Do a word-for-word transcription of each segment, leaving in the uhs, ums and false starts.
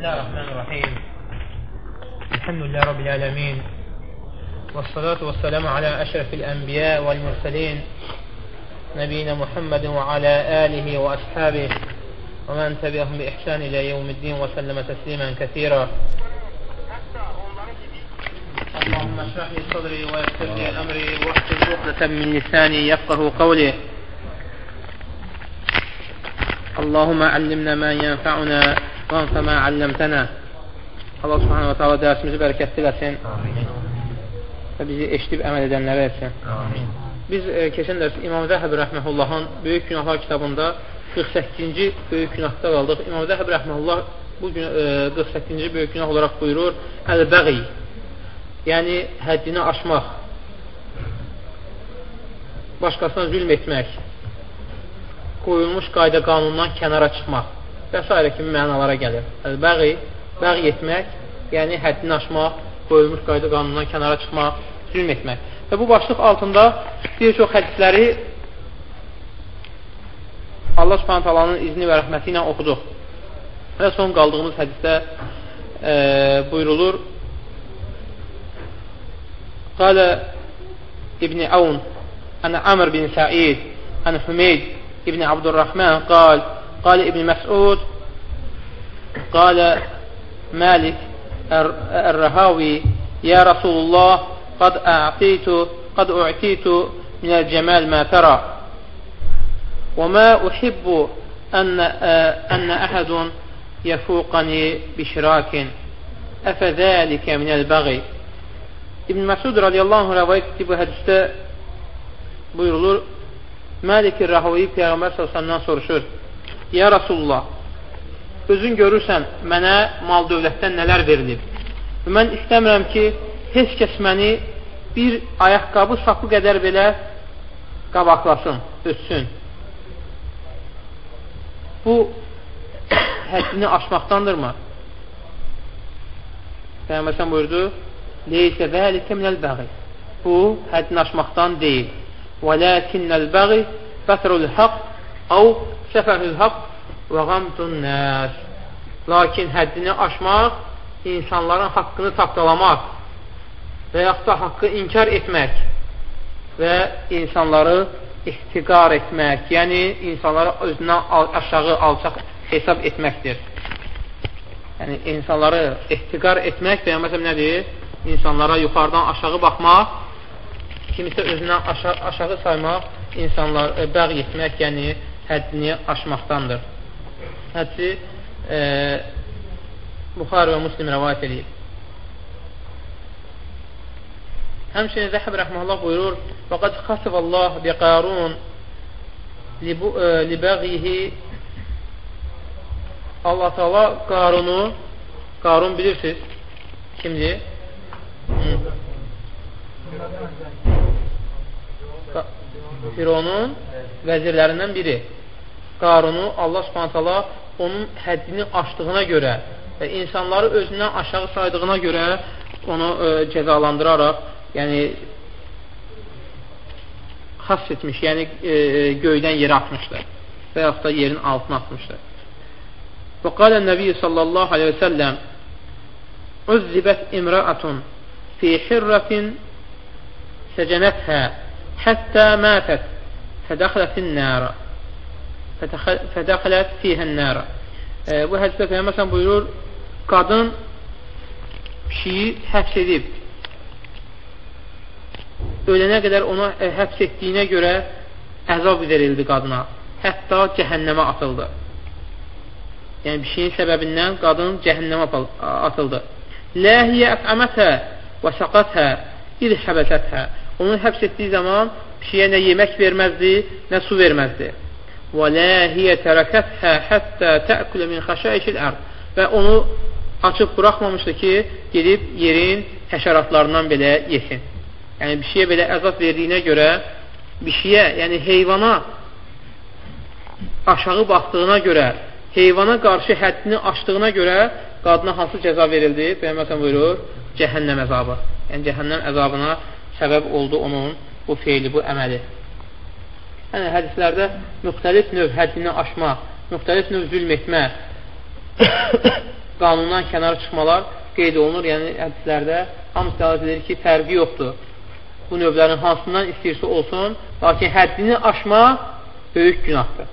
Bismillahirrahmanirrahim. Elhamdülillah Rabbil alemin. Vessalatu vesselamu ala əşrefil ənbiya vəl mürsəlin. Nəbiyyina Muhammedin və alə alihi və ashabih və mən təbiəhum bi ihsan ilə yevmiddin və səlləmə təslimən kəthira. Allahümmə şrahli sadri və yəssirli əmri və əhsil uqdətən min lisani yəfqahu qavli. Allahümmə əllimnə mə yənfə'unə və anfə mə əlləmtənə. Allah subhanahu wa ta'ala dərsimizi bərəkətli versin və bizi eşidib əməl edənlərə etsin. Amin. Biz e, keçən dərs İmam Zəhəbi Rəhməhullahın Böyük Günahlar kitabında qırx səkkizinci Böyük Günahda qaldıq. İmam Zəhəbi Rəhməhullah bu gün e, qırx səkkizinci Böyük Günah olaraq buyurur: Əl-bəği, yəni həddini aşmaq, başqasına zülm etmək, qoyulmuş qayda qanundan kənara çıxmaq və s. kimi mənalara gəlir. Əl-bəği, bəği etmək, yəni həddini aşmaq, qoyulmuş qayda qanundan kənara çıxmaq, zülm etmək. Və bu başlıq altında bir çox hədisləri Allah Subhanahu taalanın izni və rəhməti ilə oxuduq. Və son qaldığımız hədisdə e, buyurulur: Qalə İbn Aun Ən Amr bin Sa'id Ən Hümeyd İbn Abdurrahman qal Qalə İbn Məs'ud Qalə Malik Ər-Rəhavi Ya Rasulullah qad a'titu qad u'titu min el-cemal ma tara ve ma uhibbu an an ahadun yafuqani bi shirakin afa zalika min el-baghi. İbn Məsud radiyallahu anh rivayet etdiyi bu hədisdə buyurulur: Malik Ər-Rəhavi Peyğəmbər sallallahu əleyhi və səlləm soruşur: Ya Rasulullah, özün görürsən mənə mal dövlətdən nələr verilib və mən istəmirəm ki, heç kəs məni bir ayaqqabı sapı qədər belə qabaqlasın, ötsün. Bu həddini aşmaqdandırmı? Peyğəmbər sən buyurdu: Leysə zəlikə minəl-bəği. Bu həddini aşmaqdan deyil. Və ləkinnəl-bəği fətrul-haqq əv səfərül-haqq və qamtun nəs. Lakin həddini aşmaq, insanların haqqını tapdalamaq və yaxud da haqqı inkar etmək və insanları ihtiqar etmək, yəni insanları özündən aşağı, alçaq hesab etməkdir. Yəni insanları ihtiqar etmək və məsələn nədir? İnsanlara yuxarıdan aşağı baxmaq, kimisə özündən aşağı, aşağı saymaq, insanlar e, bəğ etmək, yəni həddini aşmaqdandır. Hədsi e, Buxari və Müslim rəvayət edib. Həmçinin Zəhəb rəhməhullah buyurur: "Fəqad xasəbəllah bi Qarun li bəğihi." Allah Teala Qarunu, Qarun bilirsiniz kimdir? Fironun vəzirlərindən biri. Qarunu Allah Subhanahu taala onun həddini aşdığına görə və insanları özündən aşağı saydığına görə onu e, cəzalandıraraq, yəni xas etmiş, yəni e, göydən yerə atmışdı və yaxud da yerin altına atmışdı. Və qalə Nəbiyyə sallallahu aleyhi və səlləm: "Uzzibət imra'atun fi hirratin səcənəthə həttə mətət fədəxlətin nəra fədəxlət fiyhən nəra." e, Bu hədisdə Peyğəmbər buyurur: qadın pişiyi həbs edib ölənə qədər onu e, həbs etdiyinə görə əzab verildi qadına, hətta cəhənnəmə atıldı. Yəni pişiyin səbəbindən qadın cəhənnəmə atıldı. Ləhiyyə əfəmətə və səqətə il həbəsətə. Onu həbs etdiyi zaman pişiyə nə yemək verməzdi, nə su verməzdi. Və ləhiyyə tərəkətə həttə təəkulə min xəşəişil ərd. Və onu açıb buraxmamışdı ki, gedib yerin həşəratlarından belə yesin. Yəni pişiyə belə əzab verdiyinə görə, pişiyə, yəni heyvana aşağı baxdığına görə, heyvana qarşı həddini aşdığına görə qadına hansı cəza verildi? Peyğəmbər buyurur: cəhənnəm əzabı. Yəni cəhənnəm əzabına səbəb oldu onun bu feili, bu əməli. Yəni hədislərdə müxtəlif növ həddini aşmaq, müxtəlif növ zülm etmə qanundan kənar çıxmalar qeyd olunur. Yəni, hədislərdə hamısı dəlat edir ki, fərqi yoxdur. Bu növlərin hansından istəyirsə olsun, lakin həddini aşma böyük günahdır.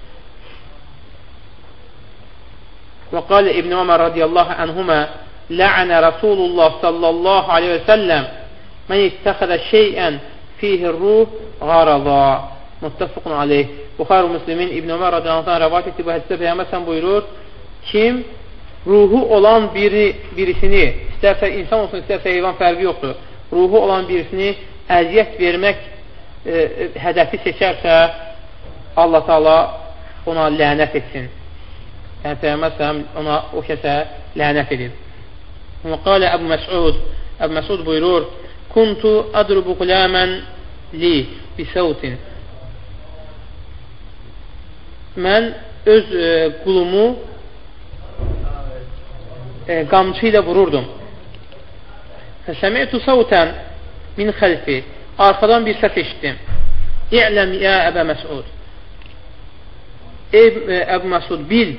Və qalə İbn Ömər radiyallahu anhuma la'ana Rasulullah sallallahu aleyhi və səlləm mən ittəxədə şeyən fihir ruh qarada muttəfiqun aleyh. Buxar-ı Müslimin İbn Ömər radiyallahu anh rəvat etdi bu hədisdə Peyğəmbər sən buyurur, kim ruhu olan biri, birisini, istərsə insan olsun, istərsə heyvan fərqi yoxdur, ruhu olan birisini əziyyət vermək e, hədəfi seçərsə, Allah Taala ona lənət etsin. Yəni, Peyğəmbər ona o kəsə lənət edib. Və qalə Əbu Məsud, Əbu Məsud buyurur, kuntu adrubu qulamən li bisəvtin. Mən öz e, qulumu e, qamçı ilə vururdum. Fəsəmi'tu səvtən min xəlfi. Arxadan bir səs eşitdim. İ'ləm ya Əbə Məsud. Ey e, Əbu Məsud, bil.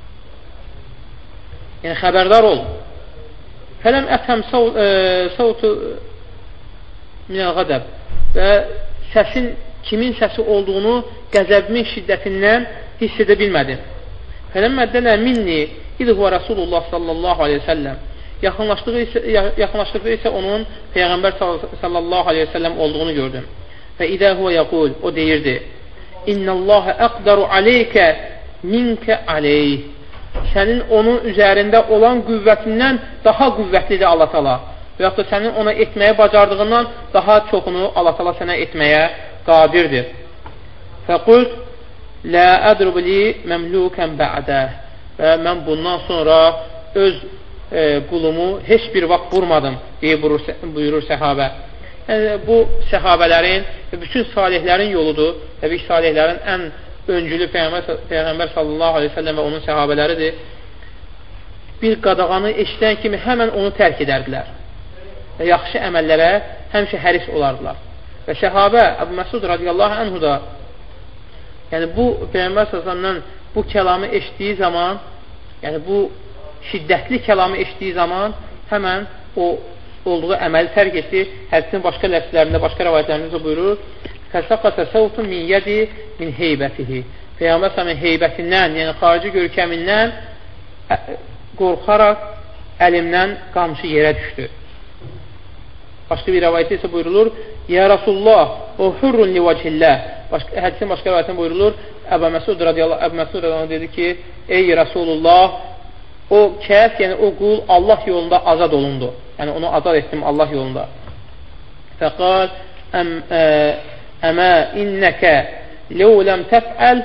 Yəni, xəbərdar ol. Fələm əfhəm səvtu minəl qədəb. Və səsin kimin səsi olduğunu qəzəbimin şiddətindən hiss edə bilmədim. Fələmmə dənə minni idhvə Rasulullah sallallahu aleyhi və səlləm. Yaxınlaşdığı isə, yaxınlaşdığı isə onun Peyğəmbər sallallahu aleyhi və səlləm olduğunu gördüm. Və idə huvə yəqul, o deyirdi, İnnəlləhə əqdaru aleykə minkə aleyh. Sənin onun üzərində olan qüvvətindən daha qüvvətlidir Allah Taala. Və yaxud da sənin ona etməyə bacardığından daha çoxunu Allah Taala sənə etməyə qadirdir. Fəqult lə ədrub li məmlukən bə'də. Və mən bundan sonra öz e, qulumu heç bir vaxt vurmadım deyə buyurur, buyurur səhabə. Yəni, bu səhabələrin və bütün salihlərin yoludur. Təbii ki, salihlərin ən öncülü Peyğəmbər, Peyğəmbər sallallahu aleyhi ve sellem və onun səhabələridir. Bir qadağanı eşidən kimi həmən onu tərk edərdilər və yaxşı əməllərə həmişə həris olardılar. Və səhabə Əbu Məsud radiyallahu anhu da yəni bu Peyğəmbər sallallahu aleyhi ve sellem'dən bu kəlamı eşitdiyi zaman, yəni bu şiddətli kəlamı eşitdiyi zaman həmən o olduğu əməli tərk etdi. Hədisin başqa ləfslərində, başqa rəvayətlərində buyurur, fəsəqətə səvtun min yədi min heybətihi. Peyğəmbər sallallahu heybətindən, yəni xarici görkəmindən qorxaraq əlimdən qamçı yerə düşdü. Başqa bir rəvayətdə isə buyurulur, Ya Rasulullah, o hurrun li vəcillah. Hədisin başqa rəvayətində buyurulur, Əbu Məsud radiyallahu Əbu Məsud radiyallahu dedi ki, ey Rasulullah, o kəs, yəni o qul Allah yolunda azad olundu. Yəni onu azad etdim Allah yolunda. Fəqal əm, ə, əmə innəkə ləv ləm təfəl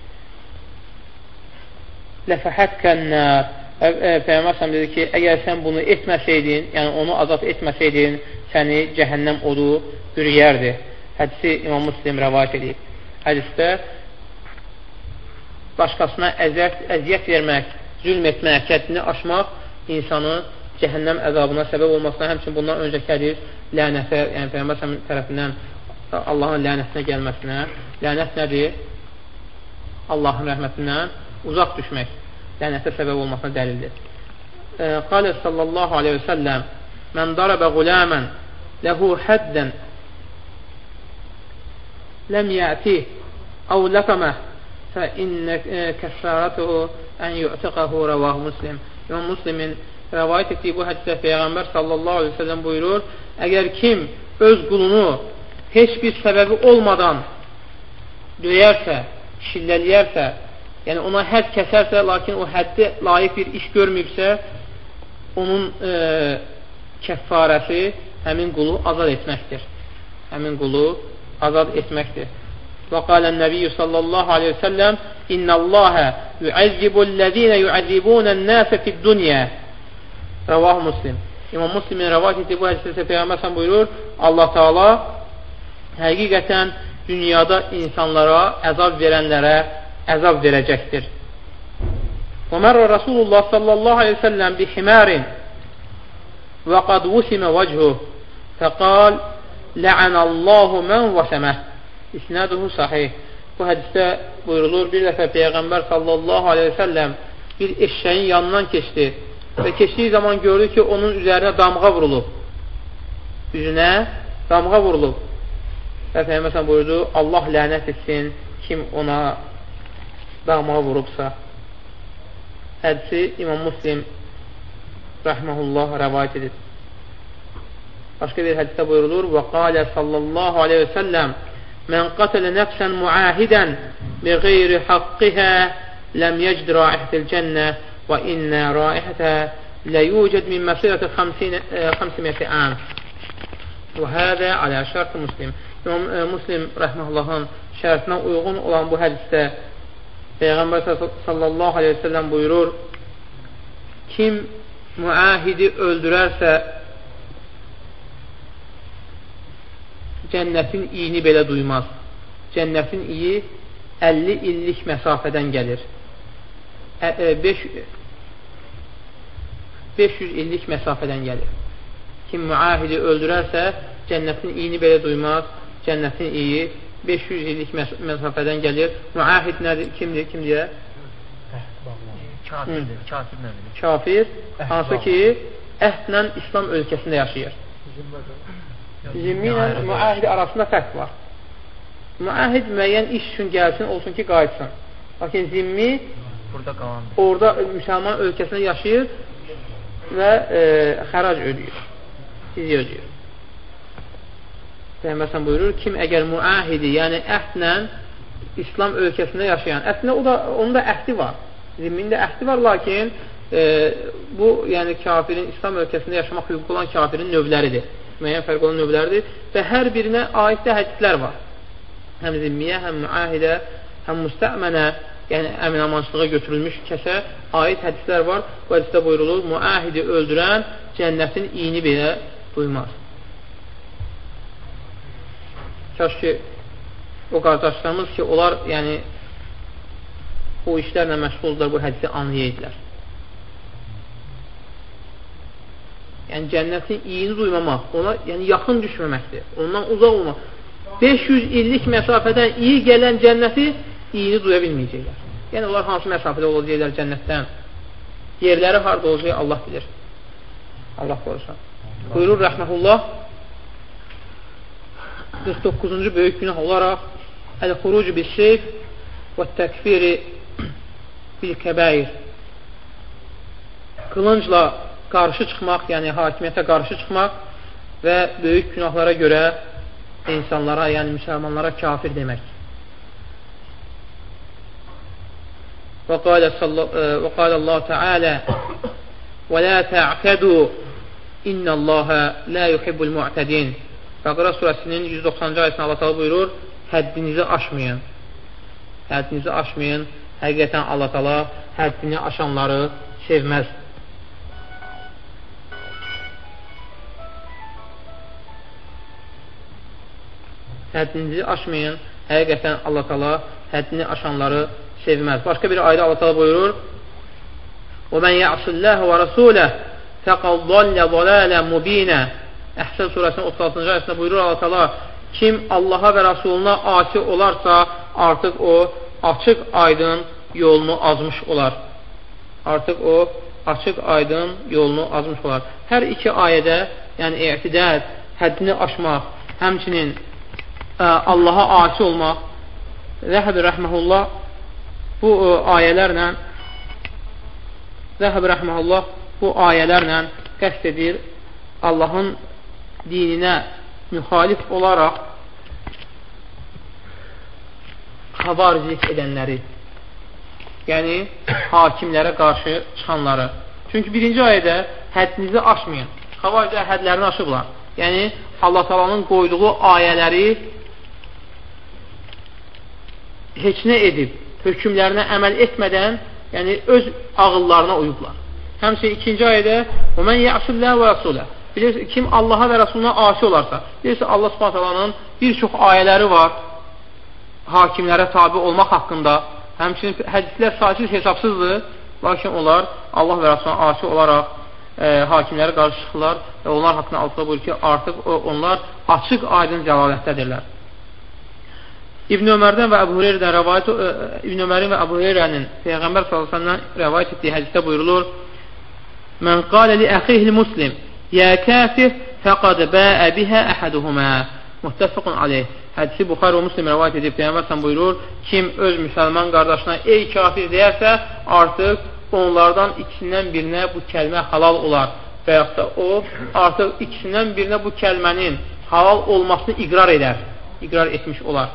ləfəhətkən nər. Peyğəmbər dedi ki, əgər sən bunu etməsəydin, yəni onu azad etməsəydin, səni cəhənnəm odu bürüyərdi. Hədisi İmam Müslim rəvayət edib. Hədisdə başqasına əziyyət, əziyyət vermək, zülm etmək, həddini aşmaq insanı cəhənnəm əzabına səbəb olmasına, həmçin bundan öncəki hədis lənətə, yəni Peyğəmbər tərəfindən Allahın lənətinə gəlməsinə. Lənət nədir? Allahın rəhmətindən uzaq düşmək. Lənətə səbəb olmasına dəlildir. Qalə sallallahu aleyhi və səlləm mən darabə qulamən ləhu həddən ləm yətih əv ləqəməh fə innə kəssarətuhu ən yu'tiqəhu rəvahı Müslim. İmam Müslimin rəvayət etdiyi bu hədisdə Peyğəmbər sallallahu aleyhi və səlləm buyurur, əgər kim öz qulunu heç bir səbəbi olmadan döyərsə, şilləliyərsə, yəni ona hədd kəsərsə, lakin o həddi layiq bir iş görməyibsə, onun e, kəffarəsi həmin qulu azad etməkdir. Həmin qulu azad etməkdir. Və qalən Nəbiyyü sallallahu aleyhi və səlləm İnnəlləhə yuəzzibul-ləzīnə yuəzzibunən-nəsə fid-dünya. Rəvah Müslim. İmam Müslimin rəvat etdiyi bu hədisdə Peyğəmbər sən buyurur, Allah Taala həqiqətən dünyada insanlara, əzab verənlərə əzab verəcəkdir. Və mərrə Rasulullah sallallahu aleyhi və səlləm bi himarin və qad vusimə vəchuh fəqal lə'ənəllahu mən vəsəməh. İsnaduhu sahih. Bu hədisdə buyurulur, bir dəfə Peyğəmbər sallallahu aleyhi və səlləm bir eşşəyin yanından keçdi və keçdiyi zaman gördü ki, onun üzərinə damğa vurulub. Üzünə damğa vurulub. Və Peyğəmbər buyurdu, Allah lənət etsin kim ona damğa vurubsa. Hədisi İmam Muslim rəhməhullah rəvayət edir. Başqa bir hədisdə buyurulur, və qalə sallallahu aleyhi və səlləm mən qatələ nəfsən müahidən bi qeyri haqqihə ləm yəcd raihətəl cənnə və innə raihətə ləyucəd min məsirəti xəmsimiyyəti əm. Və hədə alə şərt-i Muslim. İmam Muslim rəhməhullahın şərtinə uyğun olan bu hədisdə Peyğəmbər sallallahu aleyhi və səlləm buyurur, kim müahidi öldürərsə cənnətin iyini belə duymaz. Cənnətin iyi əlli illik məsafədən gəlir. beş yüz illik məsafədən gəlir. Kim müahidi öldürərsə cənnətin iyini belə duymaz. Cənnətin iyi beş yüz illik məsafədən gəlir. Müahid nədir? Kimdir? Kim deyə? Kafirdir. Kafir nədir? Kafir, hansı ki əhdlə İslam ölkəsində yaşayır. Zimmi ilə müahidi arasında fərq var. Müahid müəyyən iş üçün gəlsin, olsun ki, qayıtsın. Lakin zimmi orada müsəlman ölkəsində yaşayır və e, xərac ödəyir, fizyə ödəyir. Peyğəmbər buyurur, kim əgər müahidi, yəni əhdlə İslam ölkəsində yaşayan, əslində o da, onun da əhdi var, zimmin də əhdi var, lakin e, bu, yəni kafirin, İslam ölkəsində yaşamaq hüququ olan kafirin növləridir. Müəyyən fərq olan növlərdir və hər birinə aid də hədislər var. Həm zimmiyə, həm müahidə, həm müstəmənə, yəni əmin-amansılığa götürülmüş kəsə aid hədislər var. Bu hədisdə buyurulur, müahidi öldürən cənnətin iyini belə duymaz. Kaş ki, o qardaşlarımız ki, onlar yəni bu işlərlə məşğuldurlar, bu hədisi anlayaydılar. Yəni cənnətin iyini duymamaq, ona yəni yaxın düşməməkdir, ondan uzaq olmaq. beş yüz illik məsafədən iyi gələn cənnəti iyini duya bilməyəcəklər. Yəni onlar hansı məsafədə olacaqlar cənnətdən? Yerləri harada olacaq Allah bilir. Allah qorusun. Buyurur rəhməhullah qırx doqquzuncu böyük günah olaraq əl-xurucu bil-seyf və təkfiri bil-kəbəir, qılıncla qarşı çıxmaq, yəni hakimiyyətə qarşı çıxmaq və böyük günahlara görə insanlara, yəni müsəlmanlara kafir demək. Və qalə Allah Teala və la ta'tədu innəllaha la yuhibbul mu'tədin. Bəqara surəsinin yüz doxsanıncı ayəsində Allah Teala buyurur, həddinizi aşmayın. Həddinizi aşmayın. Həqiqətən Allah Teala həddini aşanları sevməz. Həddinizi aşmayın. Həqiqətən Allah Teala həddini aşanları sevməz. Başqa bir ayda Allah Teala buyurur: "Və men ya'sillaha və rasulahu faqad dalla dalalan mubina." Əhzab surəsinin otuz altıncı ayəsində buyurur Allah Teala: kim Allaha və Rasuluna asi olarsa, artıq o açıq aydın yolunu azmış olar. Artıq o açıq aydın yolunu azmış olar. Hər iki ayədə, yəni i'tidad, həddini aşmaq, həmçinin Allaha asi olmaq, Zəhəbi rəhməhullah bu ayələrlə Zəhəbi rəhməhullah bu ayələrlə qəsd edir Allahın dininə müxalif olaraq xavaricilik edənləri, yəni hakimlərə qarşı çıxanları. Çünki birinci ayədə həddinizi aşmayın. Xavaricilər hədlərini aşıblar. Yəni Allah Taala'nın qoyduğu ayələri heç nə edib, hökmlərinə əməl etmədən, yəni öz ağıllarına uyublar. Həmçinin ikinci ayədə "Və men ya'sillah və rasulah." Bilirsiniz, kim Allaha və Rasuluna asi olarsa, bilirsiniz, Allah Subhanahu taalanın bir çox ayələri var hakimlərə tabi olmaq haqqında. Həmçinin hədislər saysız hesabsızdır, lakin onlar Allah və Rasuluna asi olaraq e, hakimlərə qarşı çıxırlar və onlar haqqında Allah buyurur ki, artıq onlar açıq aydın cəlalətdədirlər. İbn Ömərdən və Əbu Hüreyrədən rəvayət İbn Ömərin və Əbu Hüreyrənin Peyğəmbər sallallahu əleyhi və səlləm rəvayət etdiyi hədisdə buyurulur: Mən qalə li əxihil muslim yə kafir fəqad bəə bihə əhəduhumə muttəfiqun aleyh. Hədisi Buxar və Müslim rəvayət edib, Peyğəmbər buyurur, kim öz müsəlman qardaşına ey kafir deyərsə, artıq onlardan ikisindən birinə bu kəlmə halal olar və yaxud da o, artıq ikisindən birinə bu kəlmənin halal olmasını iqrar edər, iqrar etmiş olar.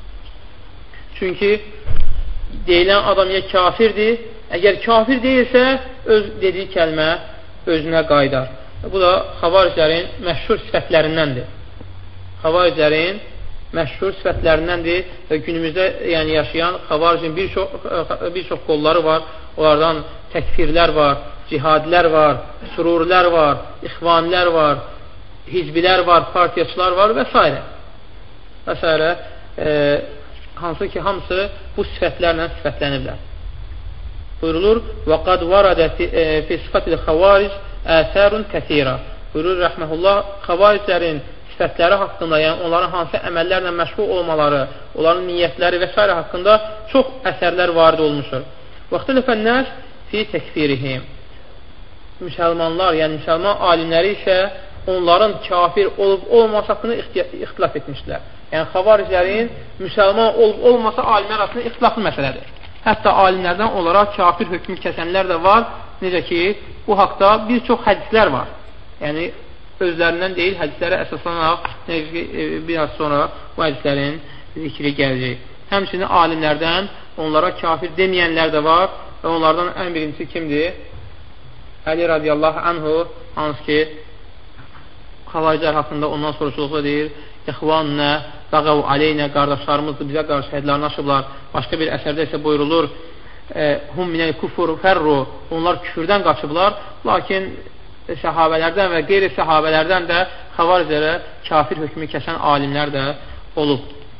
Çünki deyilən adam ya kafirdir, əgər kafir deyilsə, öz dediyi kəlmə özünə qaydar. Bu da xavariclərin məşhur sifətlərindəndir. Xavariclərin məşhur sifətlərindəndir və günümüzdə yəni, yaşayan xavaricin bir çox, bir çox qolları var. Onlardan təkfirlər var, cihadilər var, sururilər var, ixvanilər var, hizbilər var, partiyaçılar var və s. və s. E, hansı ki, hamısı bu sifətlərlə sifətləniblər. Buyurulur, وَقَدْ وَرَدَ فِي صِفَةِ الْخَوَارِجِ əsərun kəsirə. Buyurur, rəhməhullah, xavariclərin sifətləri haqqında, yəni onların hansı əməllərlə məşğul olmaları, onların niyyətləri və s. haqqında çox əsərlər varid olmuşdur. وَاخْتَلَفَ النَّاسِ فِي تَكْفِرِهِمْ. Müsəlmanlar, yəni müsəlman alimləri isə onların kafir olub olmaması haqqında ixtilaf etmişlər. Yəni xavariclərin müsəlman olub olmasa alimlər arasında ixtilaflı məsələdir. Hətta alimlərdən onlara kafir hökmü kəsənlər də var. Necə ki, bu haqda bir çox hədislər var. Yəni özlərindən deyil, hədislərə əsaslanaraq necə ki, biraz sonra bu hədislərin zikri gələcək. Həmçinin alimlərdən onlara kafir deməyənlər də var və onlardan ən birincisi kimdir? Əli radiyallahu anhu, hansı ki, xavariclər haqqında ondan soruşuluqda deyir, İxvannə, Dağav Aleynə, qardaşlarımızdır, bizə qarşı hədlərini aşıblar. Başqa bir əsərdə isə buyurulur, Hum minəl kufur fərru, onlar küfürdən qaçıblar, lakin səhabələrdən və qeyri-səhabələrdən də xavariclərə kafir hökmü kəsən alimlər də olub.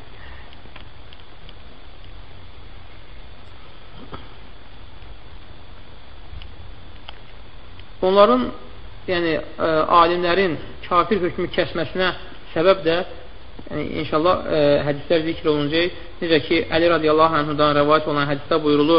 Onların, yəni ə, alimlərin kafir hökmü kəsməsinə səbəb də, yəni, inşallah ə, hədislər zikr olunacaq. Necə ki, Əli radiyallahu anhudan rəvayət olan hədisdə buyurulur,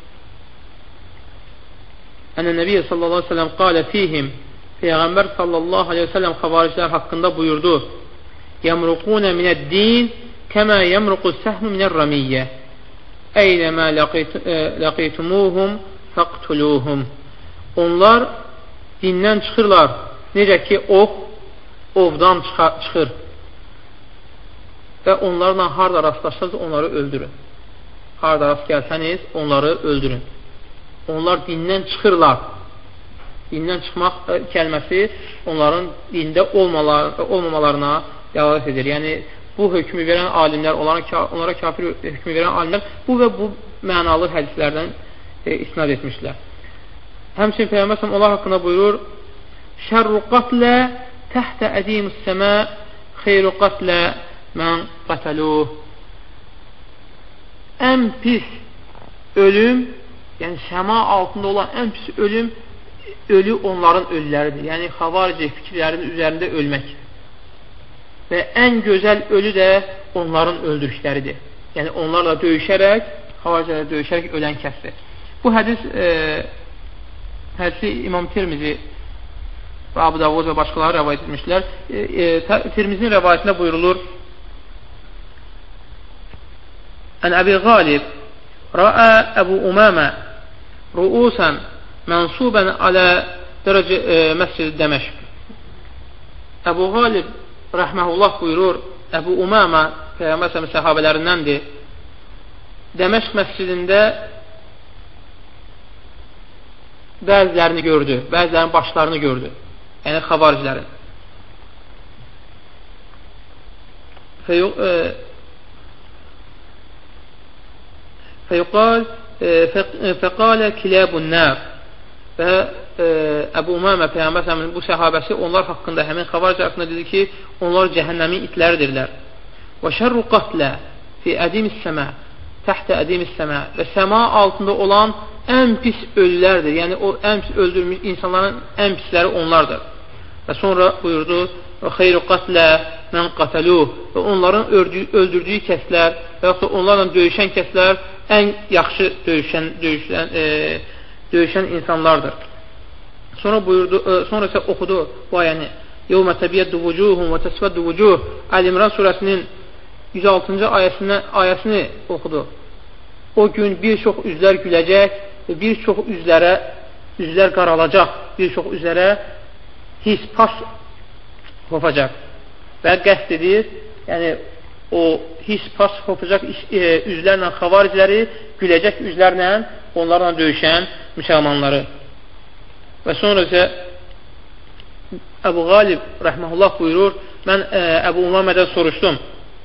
Ənə Nəbiyyə sallallahu aleyhi ve sellem qalə fihim, Peyğəmbər sallallahu aleyhi ve sellem xavariclər haqqında buyurdu, Yəmruqunə minəd-din kəmə yəmruqu səhmü minər-ramiyyə Əynəmə ləqitumuhum fəqtuluhum. Onlar dindən çıxırlar, necə ki, ov, ovdan çıxır və onlarla harada rastlaşsanız onları öldürün. Harada rast gəlsəniz onları öldürün. Onlar dindən çıxırlar. Dindən çıxmaq kəlməsi onların dində olmamalarına dəlalət edir. Yəni, bu hökmü verən alimlər, onlara, onlara kafir hökmü verən alimlər bu və bu mənalı hədislərdən e, isnad etmişlər. Həmçinin Peyğəmbər onlar haqqında buyurur, Şərru qatlə təhtə ədimus səmə xeyru qatlə mən qatəluh. Ən pis ölüm, yəni səma altında olan ən pis ölüm, ölü onların ölüləridir. Yəni, xavaricə fikirlərinin üzərində ölmək. Və ən gözəl ölü də onların öldürüşləridir. Yəni, onlarla döyüşərək, xavaricələrlə döyüşərək ölən kəsdir. Bu hədis, e, hədisi İmam Tirmizi və Abu Davud və başqaları rəvayət etmişlər. E, e, Tirmizinin rəvayətində buyurulur, Ən Əbi Qalib Rəə Əbu Umamə Ruusən mənsubən alə dərəcə e, məscid Dəməşq. Əbu Qalib rəhməhullah buyurur, Əbu Umamə Peyğəmbər səhabələrindəndir. Dəməşq məscidində bəzilərini gördü, bəzilərinin başlarını gördü. Yəni xavariclərin. Fəyuqal fəqalə kilabun nar. Və Əbu Umamə Peyğəmbər səhabənin bu səhabəsi onlar haqqında, həmin xavariclər haqqında dedi ki, onlar cəhənnəmin itləridirlər. Və şərru qatlə fi ədimis səmə təhtə ədimis səmə və səma altında olan ən pis ölülərdir. Yəni, o ən pis öldürmüş insanların ən pisləri onlardır. Və sonra buyurdu, və xeyru qatlə mən qatəluh və onların öldürdüyü kəslər və yaxud da onlarla döyüşən kəslər ən yaxşı döyüşən, döyüşən, e, döyüşən insanlardır. Sonra buyurdu, sonra isə oxudu bu ayəni. Yevmə təbiyyəddu vucuhum və təsvəddu vucuh. Əl-İmran surəsinin yüz altıncı ayəsini, ayəsini oxudu. O gün bir çox üzlər güləcək və bir çox üzlərə üzlər qaralacaq. Bir çox üzlərə his, pas hopacaq. Və qəsd edir, yəni o his, pas hopacaq üzlərlə xavaricləri, güləcək üzlərlə onlarla döyüşən müsəlmanları. Və sonra isə Əbu Qalib rəhməhullah buyurur, mən ə, Əbu Umamədən soruşdum.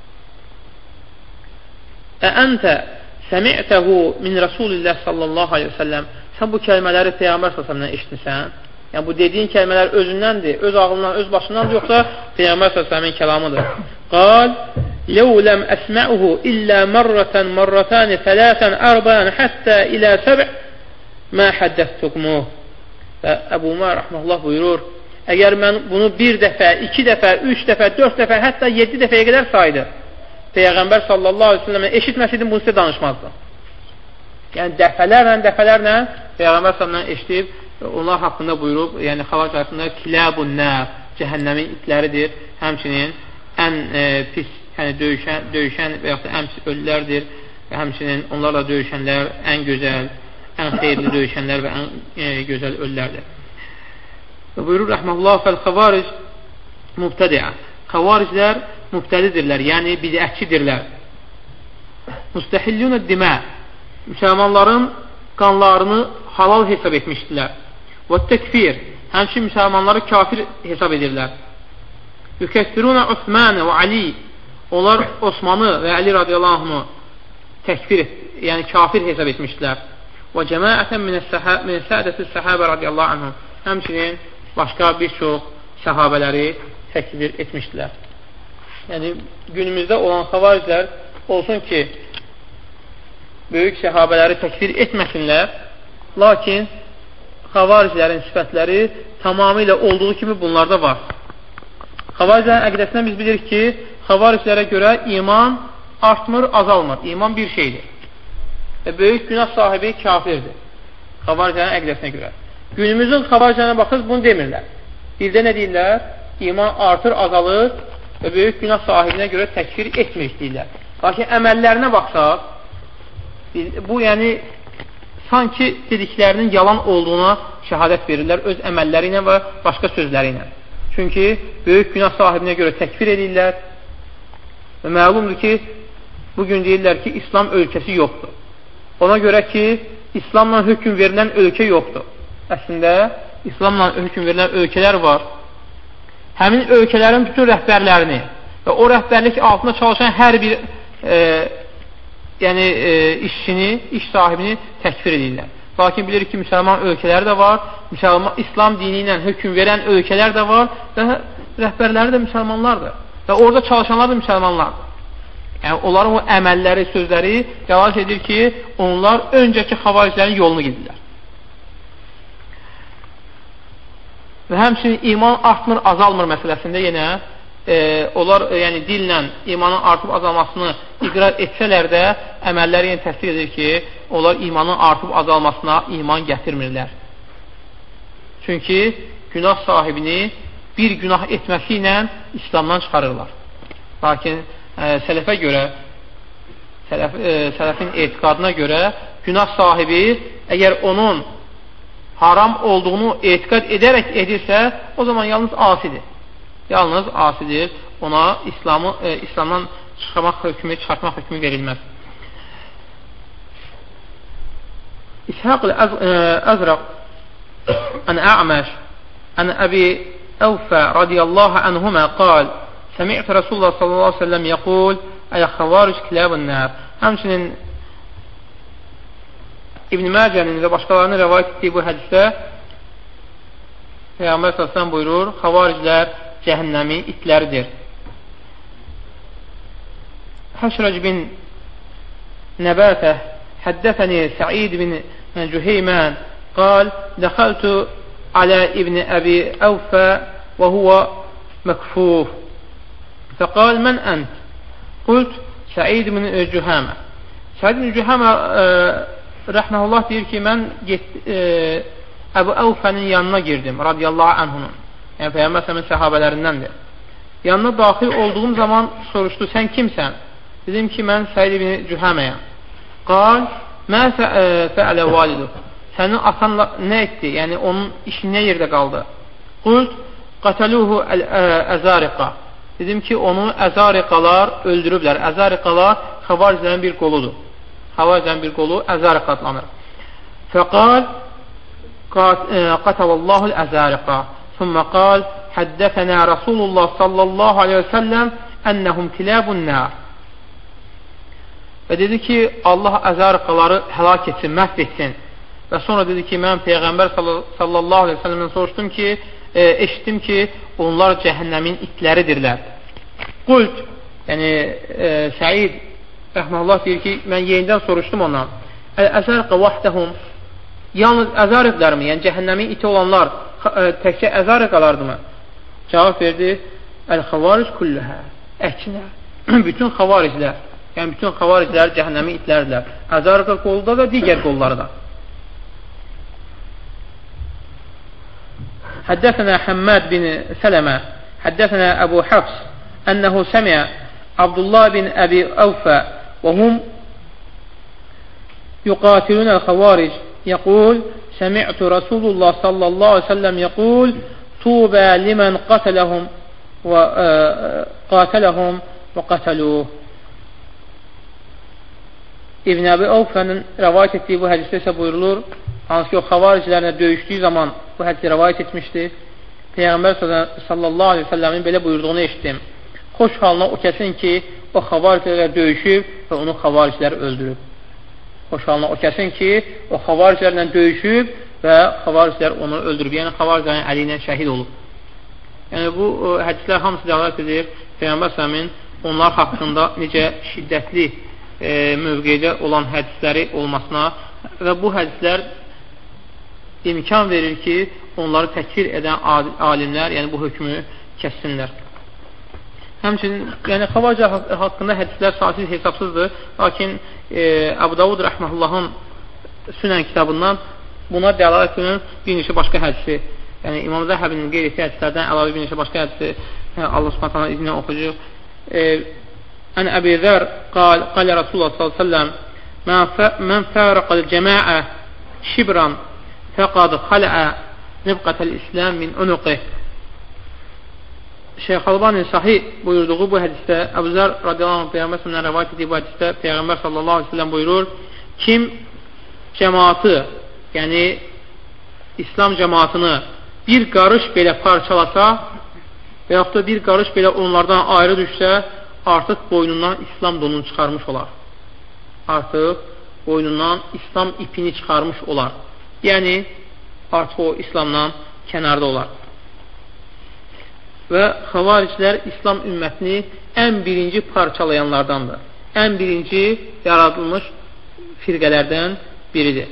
Əəntə səmi'təhu min Rasulillah sallallahu aleyhi və səlləm, sən bu kəlmələri Peyğəmbər sallallahu eşitmisən? Yəni bu dediyin kəlmələr özündəndir, öz ağlından, öz başındandır, yoxsa Peyğəmbər sallallahu kəlamıdır. Qal, ləv ləm əsmə'uhu illə mərrətən, mərrətəni, tələsən, ərbən, həttə ilə səb' mə həddəttukmuh. Və Əbu Umar rəhməhullah buyurur, əgər mən bunu bir dəfə, iki dəfə, üç dəfə, dörd dəfə, hətta yeddi dəfəyə qədər saydı, Peyğəmbər sallallahu aleyhi ve sellemə eşitməsəydim, bunu sizə danışmazdı. Yəni dəfələrlə, dəfələrlə Peyğəmbər sallallahu eşitib, onlar haqqında buyurub, yəni xavac haqqında kilabun nər, cəhənnəmin itləridir, həmçinin ən e, pis, yəni döyüşən, döyüşən və yaxud da ən pis ölülərdir və həmçinin onlarla döyüşənlər ən gözəl, ən xeyirli döyüşənlər və ən e, gözəl ölülərdir. Və buyurur rəhməhullah, fəl-xavaric mübtədiə, xavariclər mübtəlidirlər, yəni bidətçidirlər. Müstəhillünə dimə, müsəlmanların qanlarını halal hesab etmişdilər. Və təkfir, həmçin müsəlmanları kafir hesab edirlər. Yükəffirunə Osmanə və Ali, onlar Osmanı və Ali radiyallahu anhu təkfir, yəni kafir hesab etmişdilər. Və cəmaətən minə sədəsi səhabə radiyallahu anhu, həmçinin başqa bir çox səhabələri təkfir etmişdilər. Yəni, günümüzdə olan xavariclər olsun ki, böyük səhabələri təkfir etməsinlər, lakin xavariclərin sifətləri tamamilə olduğu kimi bunlarda var. Xavariclərin əqidəsindən biz bilirik ki, xavariclərə görə iman artmır, azalmır. İman bir şeydir. Və böyük günah sahibi kafirdir. Xavariclərin əqidəsinə görə. Günümüzün xavariclərinə baxırız, bunu demirlər. Dildə nə deyirlər? İman artır, azalır və böyük günah sahibinə görə təkfir etmir deyirlər. Lakin əməllərinə baxsaq, bu yəni sanki dediklərinin yalan olduğuna şəhadət verirlər öz əməlləri ilə və başqa sözləri ilə. Çünki böyük günah sahibinə görə təkfir edirlər və məlumdur ki, bugün deyirlər ki, İslam ölkəsi yoxdur. Ona görə ki, İslamla hökm verilən ölkə yoxdur. Əslində, İslamla hökm verilən ölkələr var. Həmin ölkələrin bütün rəhbərlərini və o rəhbərlik altında çalışan hər bir e, yəni e, işçini, iş sahibini təkfir edirlər. Lakin bilirik ki, müsəlman ölkələri də var, müsəlman, İslam dini ilə hökm verən ölkələr də var və rəhbərləri də müsəlmanlardır. Və orada çalışanlar da müsəlmanlardır. Yəni, onların o əməlləri, sözləri dəlalət edir ki, onlar öncəki xavariclərin yolunu gedirlər. Və həmçinin iman artmır, azalmır məsələsində yenə e, onlar e, yəni dillə imanın artıb azalmasını iqrar etsələr də əməlləri yenə təsdiq edir ki, onlar imanın artıb azalmasına iman gətirmirlər. Çünki günah sahibini bir günah etməsi ilə İslamdan çıxarırlar. Lakin e, sələfə görə sələf, e, sələfin etiqadına görə günah sahibi əgər onun haram olduğunu etiqad edərək edirsə, o zaman yalnız asidir. Yalnız asidir. Ona İslamı, e, İslamdan çıxarmaq hökmü, çıxartmaq hökmü verilməz. İshaq el-Əzraq an A'maş an Əbi Əvfə radiyallahu anhuma qal Səmi'tu Rasulullah sallallahu aleyhi ve sellem yəqul Əyə xavaric kilabun nər. Həmçinin İbn-i Məcənin və başqalarının rəvayət etdiyi bu hədisdə Peyğəmbər sallallahu buyurur, xavariclər cəhənnəmin itləridir. Həşrəc bin Nəbətə həddəfəni Səid bin Cüheymən qal, dəxəltu alə İbn Əbi Əvfə və huvə məkfuf. Fəqal, mən ənt? Qult, Səid bin Cühəmə. Səid bin Cühəmə rəhməhullah deyir ki, mən get, e, Əbu Əvfənin yanına girdim, radiyallahu anhunun. Yəni, Peyğəmbər s.ə.v-in səhabələrindəndir. Yanına daxil olduğum zaman soruşdu, sən kimsən? Dedim ki, mən Səid ibn Cühəməyəm. Qal, mə fəələ validu. Sənin atanla nə etdi? Yəni, onun işi nə yerdə qaldı? Qult, qatəluhu əzariqa. Dedim ki, onu əzariqalar öldürüblər. Əzariqalar xavariclərin bir qoludur. Xavariclərin bir qolu əzariq adlanır. Fəqal, qatalallahu əzariqa. Thumma qal, həddəfənə Rasulullah sallallahu aleyhi və səlləm ənəhum kilabun nar. Və dedi ki, Allah əzariqaları həlak etsin, məhv etsin. Və sonra dedi ki, mən Peyğəmbər sallallahu aleyhi və səlləmdən soruşdum ki, e, eşitdim ki, onlar cəhənnəmin itləridirlər. Qult, yəni e, Səid rəhməllah deyir ki, mən yenidən soruşdum ondan. Əzariqə vahdəhum, yalnız əzariqlərmi, yəni cəhənnəmin iti olanlar e, təkcə əzariqalardırmı? Cavab verdi, əl-xavaric kulləhə, əksinə, bütün xavariclər, yəni bütün xavariclər cəhənnəmin itləridirlər. Əzariqə qolda da, digər qolları da. حدثنا حماد بن سلمة حدثنا أبو حفص أنه سمع عبد الله بن أبي أوفى وهم يقاتلون الخوارج يقول سمعت رسول الله صلى الله عليه وسلم يقول طوبى لمن قتلهم وقاتلهم وقتلوه. İbn Əbi Əvfənin rəvayət etdiyi bu hədisdə isə buyurulur, hansı ki o xavaricilərlə döyüşdüyü zaman bu hədisi rəvayət etmişdir. Peyğəmbər sallallahu aleyhi ve səlləmin belə buyurduğunu eşitdim. Xoş halına o kəsin ki, o xavaricilərlə döyüşüb və onu xavaricilər öldürüb. Xoş halına o kəsin ki, o xavaricilərlə döyüşüb və xavaricilər onu öldürüb. Yəni, xavaricilərin əli ilə şəhid olub. Yəni, bu hədislər hamısı dəlalət edir Peyğəmbər səlləmin onlar haqqında necə şiddətli e, mövqedə olan hədisləri olmasına və bu hədislər imkan verir ki, onları təkfir edən alimlər, yəni bu hökmü kəssinlər. Həmçinin, yəni xavaricə haqqında hədislər saysız hesabsızdır, lakin e, Əbu Davud rəhməhullahın Sünən kitabından buna dəlalət edən bir neçə başqa hədisi, yəni İmam Zəhəbinin qeyd etdiyi hədislərdən əlavə bir neçə başqa hədisi yəni, Allah Subhanahu izni oxucuq. Ən Əbi Zər qal, qalə Rasulullah sallallahu aleyhi ve sellem mən fərəqəl cəmaə şibran fəqad xaləə nibqətəl İslam min unuqih. Şeyx Albani sahih buyurduğu bu hədisdə Əbu Zər radiyallahu anh Peyğəmbər sallallahu rəvayət etdiyi bu hədisdə Peyğəmbər sallallahu aleyhi ve sellem buyurur, kim cəmaatı, yəni İslam cəmaatını bir qarış belə parçalasa və yaxud da bir qarış belə onlardan ayrı düşsə, artıq boynundan İslam donunu çıxarmış olar. Artıq boynundan İslam ipini çıxarmış olar. Yəni, artıq o İslamdan kənarda olar. Və xavariclər İslam ümmətini ən birinci parçalayanlardandır. Ən birinci yaradılmış firqələrdən biridir.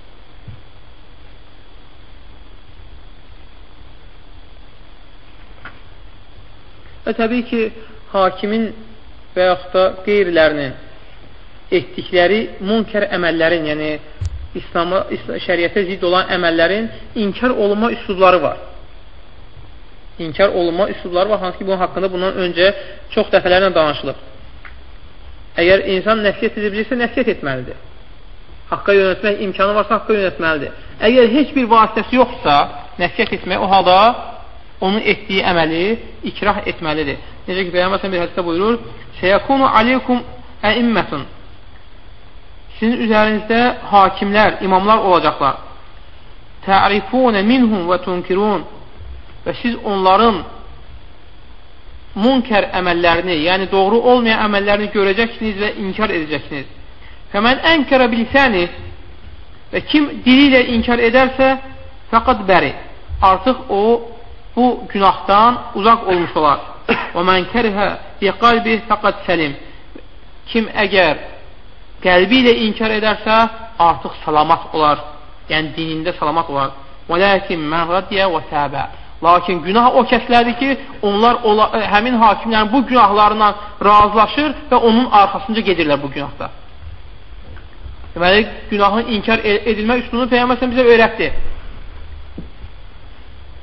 Və təbii ki, hakimin və yaxud da qeyrilərinin etdikləri münkər əməllərin, yəni İslam'a, şəriətə zidd olan əməllərin inkar olunma üsulları var. İnkar olunma üsulları var, hansı ki, bunun haqqında bundan öncə çox dəfələrlə danışılıb. Əgər insan nəsiyyət edebilirsə, nəsiyyət etməlidir. Haqqa yönətmək imkanı varsa, haqqa yönətməlidir. Əgər heç bir vasitəsi yoxsa, nəsiyyət etmək o halda onun etdiyi əməli ikrah etməlidir. Necə ki, Peyğəmbər bir hədisdə buyurur, Səyəkunu aleykum əimmətun. Sizin üzərinizdə hakimlər, imamlar olacaqlar. Tə'rifunə minhum və tunkirun. Və siz onların münkər əməllərini, yəni doğru olmayan əməllərini görəcəksiniz və inkar edəcəksiniz. Fəmən ənkərə bilsəni və kim dili ilə inkar edərsə, fəqad bəri. Artıq o, bu günahdan uzaq olmuş olar. Və mən kərhə bi qalbi fəqad səlim. Kim əgər qəlbi ilə inkar edərsə, artıq salamat olar. Yəni dinində salamat olar. Və ləkin mən radiyə və təbə. Lakin günah o kəslərdir ki, onlar ola, həmin hakimlərin bu günahlarından razılaşır və onun arxasınca gedirlər bu günahda. Deməli, günahın inkar edilmə üsulunu Peyğəmbər bizə öyrətdi.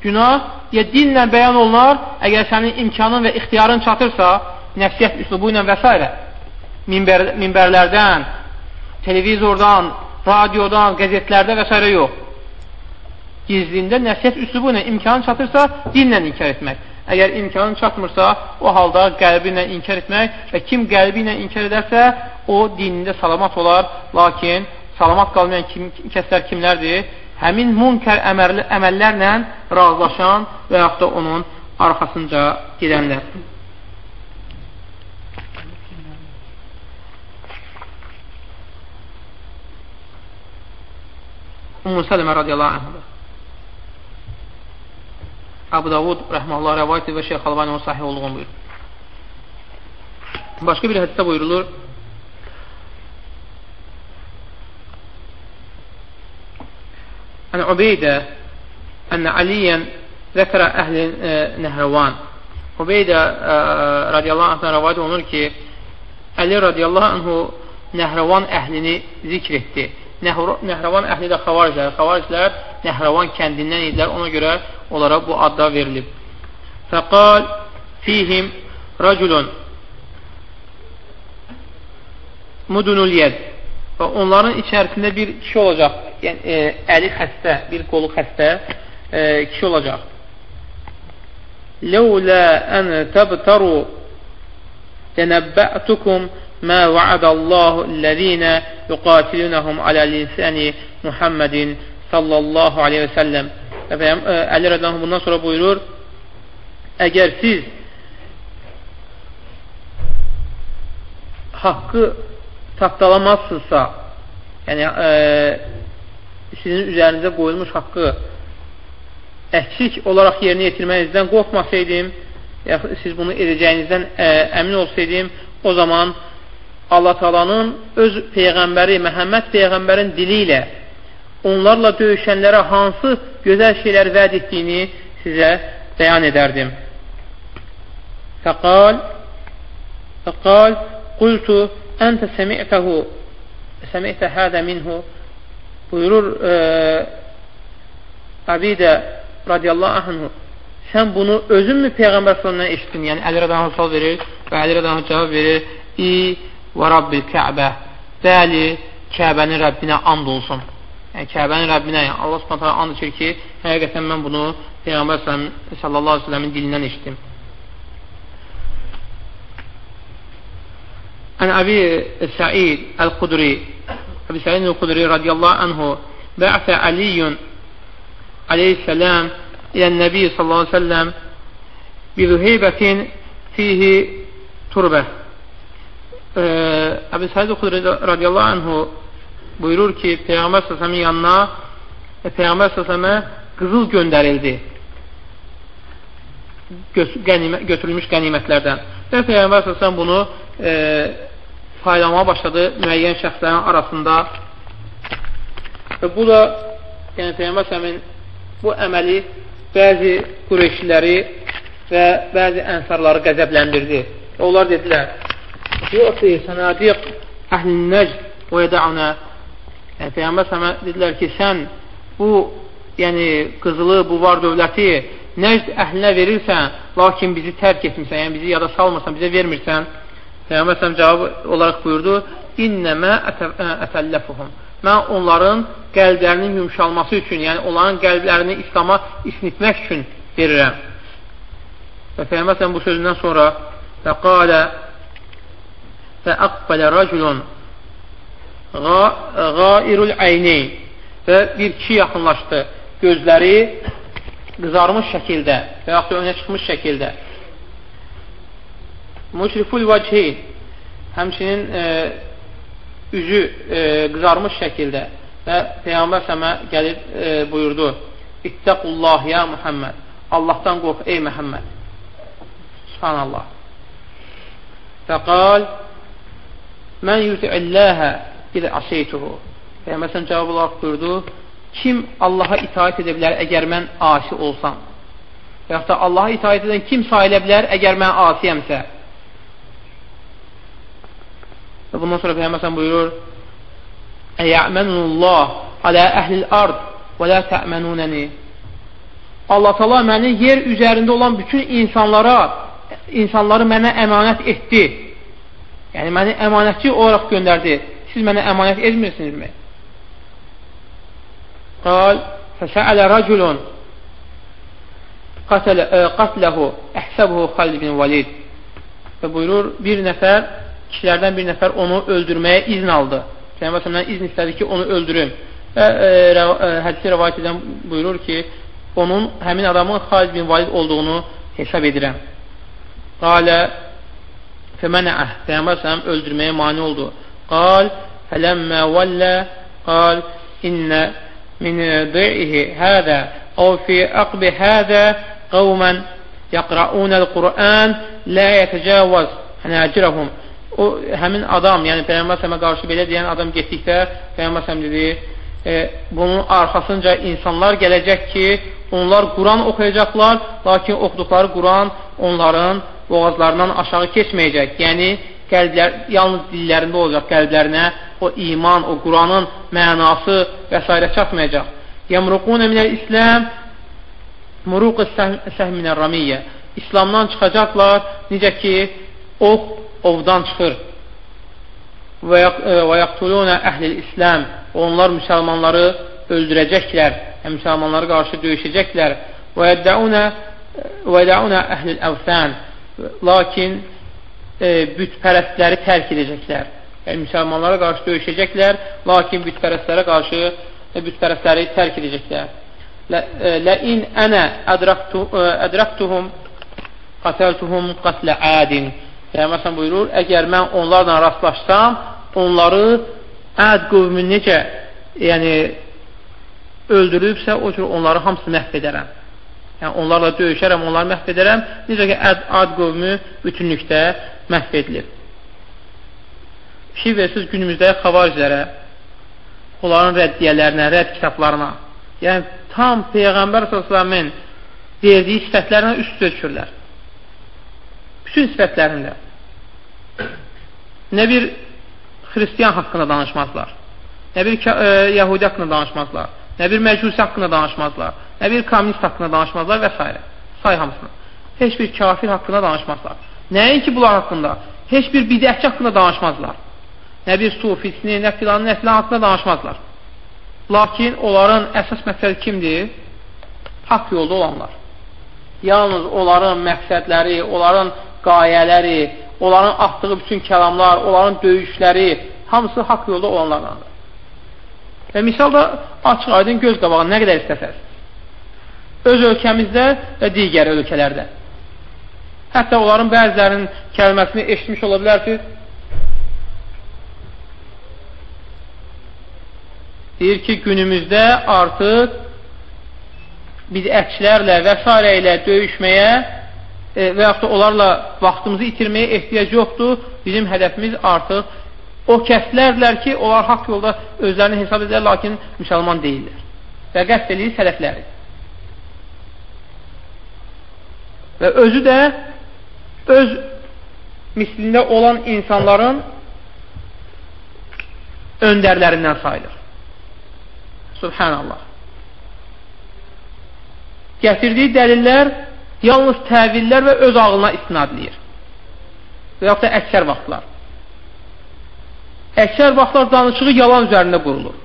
günah ya dinlə bəyan olunar, əgər sənin imkanın və ixtiyarın çatırsa, nəfsiyyət üslubu ilə və s. Minbər, minbərlərdən, televizordan, radiodan, qəzetlərdə və s. yox. Gizlində nəfsiyyət üslubu ilə imkanın çatırsa, dinlə inkar etmək. Əgər imkanın çatmırsa, o halda qəlbi ilə inkar etmək və kim qəlbi ilə inkar edərsə, o dinində salamat olar, lakin salamat qalmayan kim, kəslər kimlərdir? Həmin münkər əməllərlə razılaşan və yaxud da onun arxasınca gedənlər. Ümmü Sələmə radiyallahu anhə Abu Davud rəhməllah rəvayət və Şeyx Albani onun sahih olduğunu buyurur. Başqa bir hədisdə buyurulur, Ən Ubeydə Ən Aliyyən zəkərə əhlin Nəhravan. Ubeydə radiyallahu anhə rəvayət olunur ki, Əli radiyallahu anhu Nəhravan əhlini zikr etdi. Nəhravan əhli də xavariclər. Xavariclər Nəhravan kəndindən idilər. Ona görə onlara bu adda verilib. Fəqal fihim rəculun mudunul yəd. Və onların içərisində bir kişi olacaq. Yəni, e, əli xəstə, bir qolu xəstə e, kişi olacaq. Ləulə ən təbtəru tənəbbə'tukum mə va'adallahu ləzinə yuqatilunəhum alə lisəni Muhammedin sallallahu aleyhi və səlləm. Əli rədələn bundan sonra buyurur, əgər siz haqqı tapdalamazsınızsa, yəni e, sizin üzərinizə qoyulmuş haqqı əksik olaraq yerinə yetirmənizdən qorxmasaydım, siz bunu edəcəyinizdən ə, əmin olsaydım, o zaman Allah Taala'nın öz Peyğəmbəri, Məhəmməd Peyğəmbərin dili ilə onlarla döyüşənlərə hansı gözəl şeylər vəd etdiyini sizə bəyan edərdim. Fəqal Fəqal Qultu Əntə səmi'təhu Səmi'tə hədə minhu Buyurur e, Abidə radiyallahu anhu, sən bunu özünmü Peyğəmbər sallallahu eşitdin? Yəni Əli radiyallahu sual verir və Əli radiyallahu cavab verir, İ və Rabbil Kəbə, bəli, Kəbənin Rəbbinə and olsun. Yəni Kəbənin Rəbbinə, yəni Allah subhanahu taala and içir ki, həqiqətən mən bunu Peyğəmbər sallallahu aleyhi ve sellemin dilindən eşitdim. Ən Əbi Səid Əl-Xudri Əbi Səid Əl-Xudri radiyallahu anhu bə'sə Əliyyun aleyhisselam ilən Nəbi sallallahu aleyhi ve sellem bi zuheybətin fihi turbə. Əbi Səid Əl-Xudri radiyallahu anhu buyurur ki, Peyğəmbər sallallahu aleyhi ve sellemin yanına Peyğəmbər sallallahu aleyhi ve selleme qızıl göndərildi. Götürülmüş qənimətlərdən. Və Peyğəmbər sallallahu aleyhi ve sellem bunu e, paylamaya başladı müəyyən şəxslərin arasında. Və bu da yəni Peyğəmbər sallallahu bu əməli bəzi Qureyşliləri və bəzi ənsarları qəzəbləndirdi. Onlar dedilər, yu'ti sanadiq əhlin nəcd və yədə'una. Yəni Peyğəmbər sallallahu dedilər ki, sən bu yəni qızılı, bu var dövləti nəcd əhlinə verirsən, lakin bizi tərk etmirsən, yəni bizi yada salmırsan, bizə vermirsən. Peyğəmbər sallallahu cavab olaraq buyurdu, İnnəmə ətəlləfuhum. Mən onların qəlblərinin yumşalması üçün, yəni onların qəlblərini İslam'a isnitmək üçün verirəm. Və Peyğəmbər sallallahu bu sözündən sonra fəqalə fəəqbələ rəculun qairul əyneyn və bir kişi yaxınlaşdı, gözləri qızarmış şəkildə və yaxud da önə çıxmış şəkildə. Müşriful vəchin, həmçinin e, üzü e, qızarmış şəkildə və Peyğəmbər səmə gəlib e, buyurdu, İttəqullah ya Muhammed, Allahdan qorx ey Məhəmməd. Subhanallah. Fəqal mən yuti'illəhə ilə aseytuhu. Peyğəmbər səm cavab olaraq buyurdu, kim Allaha itaat edə bilər əgər mən asi olsam? Və yaxud da Allaha itaat edən kim sayılə bilər əgər mən asiyəmsə? Və bundan sonra Peyğəmbər səm buyurur, Əyə'mənullah alə əhlil ard və lə tə'mənunəni. Allah Taala məni yer üzərində olan bütün insanlara, insanları mənə əmanət etdi. Yəni, məni əmanətçi olaraq göndərdi. Siz mənə əmanət etmirsinizmi? Qal, fəsəələ rəculun qatləhu əhsəbuhu Xalid bin Valid. Və buyurur, bir nəfər, kişilərdən bir nəfər onu öldürməyə izin aldı. Peyğəmbər s.ə.v izin istədi ki, onu öldürün. Və e, e, hədisi rəvayət edən buyurur ki, onun, həmin adamın Xalid bin Valid olduğunu hesab edirəm. Qalə fəmənəəh, Peyğəmbər s.ə.v öldürməyə mani oldu. Qal, fələmmə vəllə, qal, innə min di'ihi hədə, əv fi əqbi hədə qavmən yəqra'unəl Qur'an lə yətəcəvəz hənəcirəhum. O, həmin adam, yəni Peyğəmbər s.ə.və qarşı belə deyən adam getdikdə, Peyğəmbər s.ə.v dedi, e, bunun arxasınca insanlar gələcək ki, onlar Quran oxuyacaqlar, lakin oxuduqları Quran onların boğazlarından aşağı keçməyəcək. Yəni, qəlblər, yalnız dillərində olacaq qəlblərinə o iman, o Quranın mənası və s. çatmayacaq. Yəmruqunə minəl-İsləm muruq-ı səhminə ramiyyə. İslamdan çıxacaqlar, necə ki, ox ovdan çıxır. Və yəqtulunə əhlil-İsləm. Onlar müsəlmanları öldürəcəklər, yəni müsəlmanları qarşı döyüşəcəklər. Və yədəunə əhlil-əvsən. Lakin e, bütpərəstləri tərk edəcəklər. Yəni müsəlmanlara qarşı döyüşəcəklər, lakin bütpərəstlərə qarşı e, bütpərəstləri tərk edəcəklər. Ləin ənə ədrəktuhum qatəltuhum qatlə ədin. Peyğəmbər buyurur, əgər mən onlarla rastlaşsam, onları Əd qövmü necə yəni, öldürübsə, o cür onları hamısı məhv edərəm. Yəni, onlarla döyüşərəm, onları məhv edərəm. Necə ki, Əd, Ad qövmü bütünlükdə məhv edilib. Fikir versiniz günümüzdə xavariclərə, onların rəddiyələrinə, rədd kitablarına, yəni tam Peyğəmbər s.ə.v-in verdiyi sifətlərinə üst-üstə düşürlər. Bütün sifətlərində. Nə bir xristiyan haqqında danışmazlar, nə bir e, yəhudi haqqında danışmazlar, nə bir məcusi haqqında danışmazlar, nə bir kommunist haqqında danışmazlar və s. Say hamısını. Heç bir kafir haqqında danışmazlar. Nəinki bunlar haqqında? Heç bir bidətçi haqqında danışmazlar. Nə bir sufisini, nə filanı, nə filan haqqında danışmazlar. Lakin onların əsas məqsədi kimdir? Haqq yolda olanlar. Yalnız onların məqsədləri, onların qayələri, onların atdığı bütün kəlamlar, onların döyüşləri, hamısı haqq yolda olanlardandır. Və misal da açıq aydın göz qabağı nə qədər istəsəz. Öz ölkəmizdə və digər ölkələrdə. Hətta onların bəzilərinin kəlməsini eşitmiş ola bilərsiniz. Deyir ki, günümüzdə artıq bidətçilərlə və s. ilə döyüşməyə e, və yaxud da onlarla vaxtımızı itirməyə ehtiyac yoxdur. Bizim hədəfimiz artıq o kəslərdirlər ki, onlar haqq yolda özlərini hesab edirlər, lakin müsəlman deyirlər. Və qəsd edir sələfləri. Və özü də öz mislində olan insanların öndərlərindən sayılır. Subhanallah. Gətirdiyi dəlillər yalnız təvillər və öz ağlına istinad edir. Və yaxud da əksər vaxtlar. Əksər vaxtlar danışığı yalan üzərində qurulur.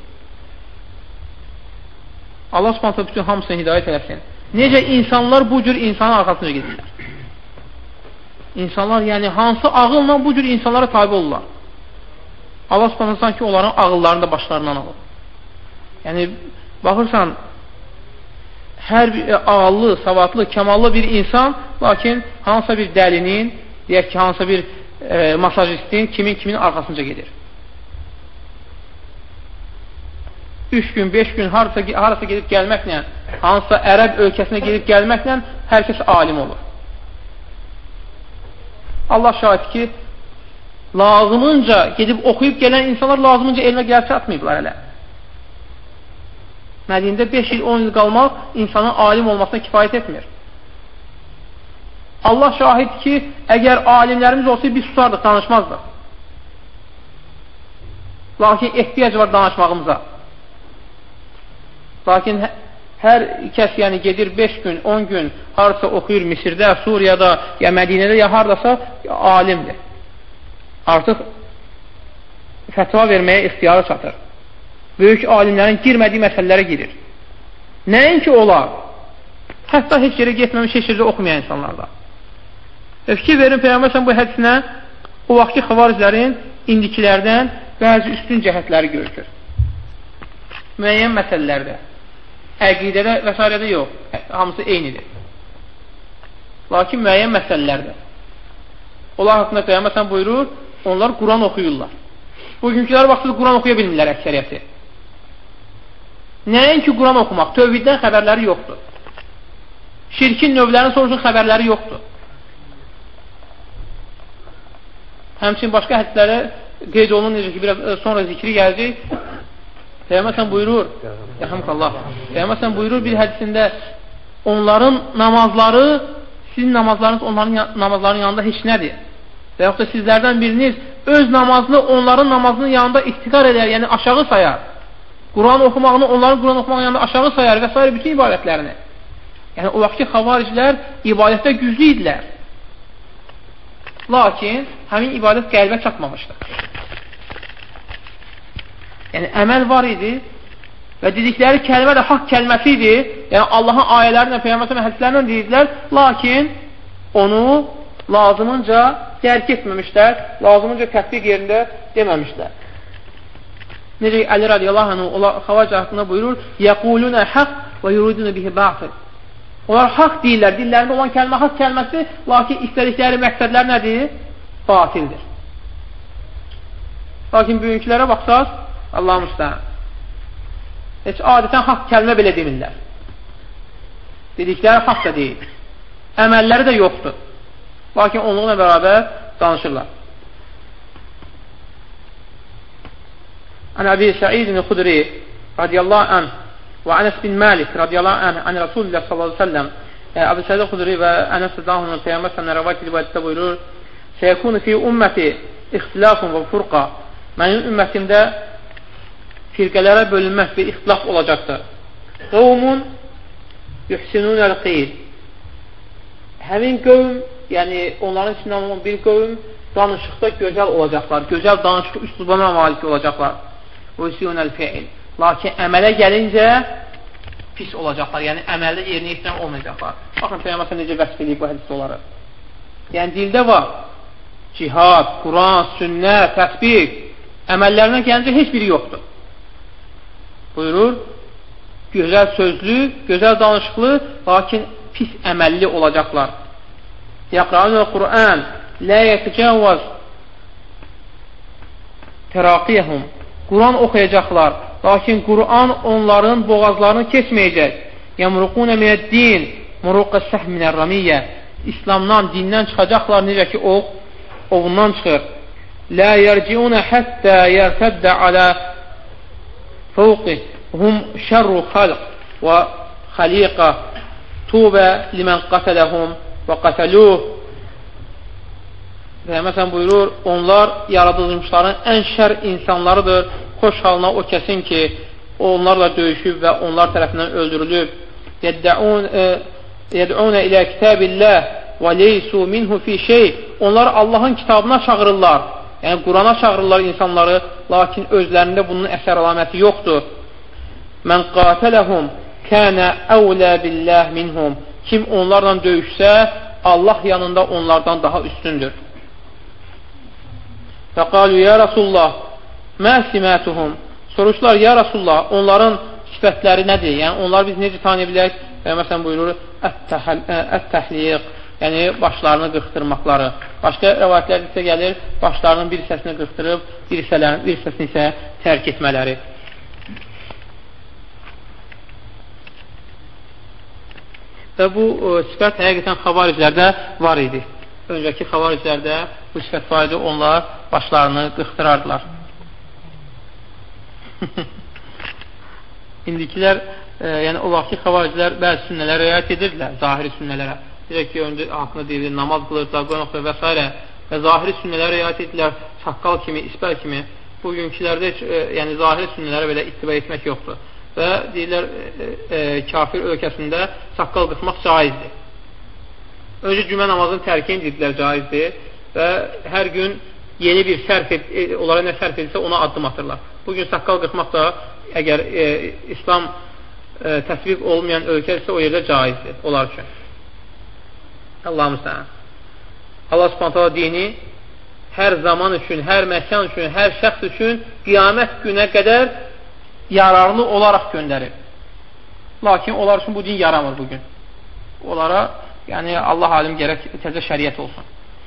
Allah Subhanahu bütün hamısını hidayət eləsin. Necə insanlar bu cür insanın arxasına gedirlər. İnsanlar, yəni hansı ağılla bu cür insanlara tabi olurlar. Allah Subhanahu sanki onların ağıllarını da başlarından alır. Yəni, baxırsan, hər bir ağıllı, savadlı, kəmallı bir insan, lakin hansısa bir dəlinin, deyək ki, hansısa bir e, masajistin kimin kimin arxasınca gedir. Üç gün, beş gün harasa, harasa gedib gəlməklə, hansısa ərəb ölkəsinə gedib gəlməklə hər kəs alim olur. Allah şahid ki, lazımınca gedib oxuyub gələn insanlar lazımınca elmə gəlib çatmayıblar hələ. Mədində beş il, on il qalmaq insanın alim olmasına kifayət etmir. Allah şahid ki, əgər alimlərimiz olsaydı, biz susardıq, danışmazdıq. Lakin ehtiyac var danışmağımıza. Lakin hər kəs yəni gedir beş gün, on gün harasa oxuyur Misirdə, Suriyada, ya Mədinədə, ya haradasa alimdir. Artıq fətva verməyə ixtiyarı çatır. Böyük alimlərin girmədiyi məsələlərə girir. Nəinki olar? Hətta heç yerə getməmiş, heç yerdə oxumayan insanlarda. Və fikir verin, Peyğəmbər bu hədisinə o vaxtki xavariclərin indikilərdən bəzi üstün cəhətləri görükür. Müəyyən məsələlərdə, əqidədə və s. də yox, hamısı eynidir. Lakin müəyyən məsələlərdə. Onlar haqqında Peyğəmbər buyurur, onlar Quran oxuyurlar. Bugünkülər vaxtında Quran oxuya bilmirlər əksəriyyəti. Nəinki Quran oxumaq, tövhiddən xəbərləri yoxdur. Şirkin növlərinin soruşun xəbərləri yoxdur. Həmçinin başqa hədislərə qeyd olunur, necə ki, biraz sonra zikri gələcək. Peyğəmbər buyurur, Peyğəmbər buyurur bir hədisində, onların namazları, sizin namazlarınız onların namazlarının yanında heç nədir. Və yaxud da sizlərdən biriniz öz namazını onların namazının yanında ihtikar edər, yəni aşağı sayar. Quran oxumağını onların Quran oxumağının yanında aşağı sayar və s. bütün ibadətlərini. Yəni o vaxtki xavariclər ibadətdə güclü idilər. Lakin həmin ibadət qəlbə çatmamışdır. Yəni əməl var idi və dedikləri kəlmə də haqq kəlməsi idi. Yəni Allahın ayələrinə, Peyğəmbər hədislərinə deyirdilər, lakin onu lazımınca dərk etməmişlər, lazımınca tətbiq yerində deməmişlər. Necə Əli radiyallahu anh xavac haqqında buyurur, yəqulunə haqq və yuridunə bihi batıl. Onlar haqq deyirlər, dillərində olan kəlmə haqq kəlməsi, lakin istədikləri məqsədlər nədir? Batildir. Lakin bugünkülərə baxsaq, Allah müstəhən, heç adətən haqq kəlmə belə demirlər. Dedikləri haqq da deyil. Əməlləri də yoxdur. Lakin onunla bərabər danışırlar. Ən Əbi Səidin Xudri radiyallahu anh və Ənəs bin Malik radiyallahu anh ən Rasulullah sallallahu aleyhi ve sellem Əbi Səid Xudri və Ənəs radiyallahu Peyğəmbər sənə rəvayət edib hədisdə buyurur, səyəkunu fi ümməti ixtilafun və furqa, mənim ümmətimdə firqələrə bölünmək bir ixtilaf olacaqdır. Qavmun yuhsinunəl qeyl, həmin qövm, yəni onların içindən olan bir qövm danışıqda gözəl olacaqlar, gözəl danışıq üslubuna malik olacaqlar. Vəsiyunəl fiil, lakin əmələ gəlincə pis olacaqlar, yəni əməldə yerinə yetirən olmayacaqlar. Baxın, Peyğəmbər necə vəsf edib bu hədisdə onları. Yəni dildə var cihad, Quran, sünnə, təsbiq, əməllərinə gəlincə heç biri yoxdur. Buyurur, gözəl sözlü, gözəl danışıqlı, lakin pis əməlli olacaqlar. Yəqra'unəl Quran, lə yətəcəvvəz təraqiyəhum, Quran oxuyacaqlar, lakin Quran onların boğazlarını keçməyəcək. Yəmruqunə minəd-din, muruqə səh minər-ramiyyə, İslamdan, dindən çıxacaqlar, necə ki, ox, ovundan çıxır. Lə yərciunə həttə yərtəddə alə fəvqih, hum şərru xalq və xaliqə, tubə limən qətələhum və qətəluh. Və məsələn buyurur, onlar yaradılmışların ən şər insanlarıdır. Xoş halına o kəsin ki, onlarla döyüşüb və onlar tərəfindən öldürülüb. Yəd'unə ilə kitabilləh və leysu minhu fi şey. Onlar Allahın kitabına çağırırlar. Yəni Qurana çağırırlar insanları, lakin özlərində bunun əsər əlaməti yoxdur. Mən qatələhum kənə əvlə billəh minhum. Kim onlarla döyüşsə, Allah yanında onlardan daha üstündür. Fəqalu, ya Rasulullah, mə simatuhum. Soruşlar, ya Rasulullah, onların sifətləri nədir? Yəni, onları biz necə tanıya bilək? Və məsələn buyurur, ət-təhliq, yəni başlarını qırxdırmaqları. Başqa rəvayətlərdə isə gəlir, başlarının bir hissəsini qırxdırıb, bir hissəsini isə tərk etmələri. Və bu sifət həqiqətən xavariclərdə var idi. Öncəki xavariclərdə bu sifət var idi, onlar başlarını qırxdırardılar. İndikilər, e, yəni o vaxtki xavariclər bəzi sünnələrə rəayət edirdilər, zahiri sünnələrə. Deyək ki, öndə haqqında deyilir, namaz qılırdılar, qoyan oxuyur və s. Və zahiri sünnələrə rəayət edirdilər, saqqal kimi, isbər kimi. Bugünkülərdə heç, e, yəni zahiri sünnələrə belə ittiba etmək yoxdur. və deyirlər, e, e, kafir ölkəsində saqqal qırxmaq caizdir. Öncə cümə namazını tərkin dedilər caizdir və hər gün yeni bir sərf et, e, onlara nə sərf edirsə ona addım atırlar. Bugün saqqal qırxmaq da əgər e, İslam e, təsviq olmayan ölkə isə o yerdə caizdir onlar üçün. Allah müstəhan. Allah Subhanahu dini hər zaman üçün, hər məkan üçün, hər şəxs üçün qiyamət günə qədər yararlı olaraq göndərir. Lakin onlar üçün bu din yaramır bugün. Onlara, yəni Allah alim gərək təzə şəriət olsun.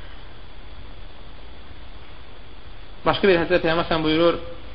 Başqa bir hədisdə Peyğəmbər sən buyurur: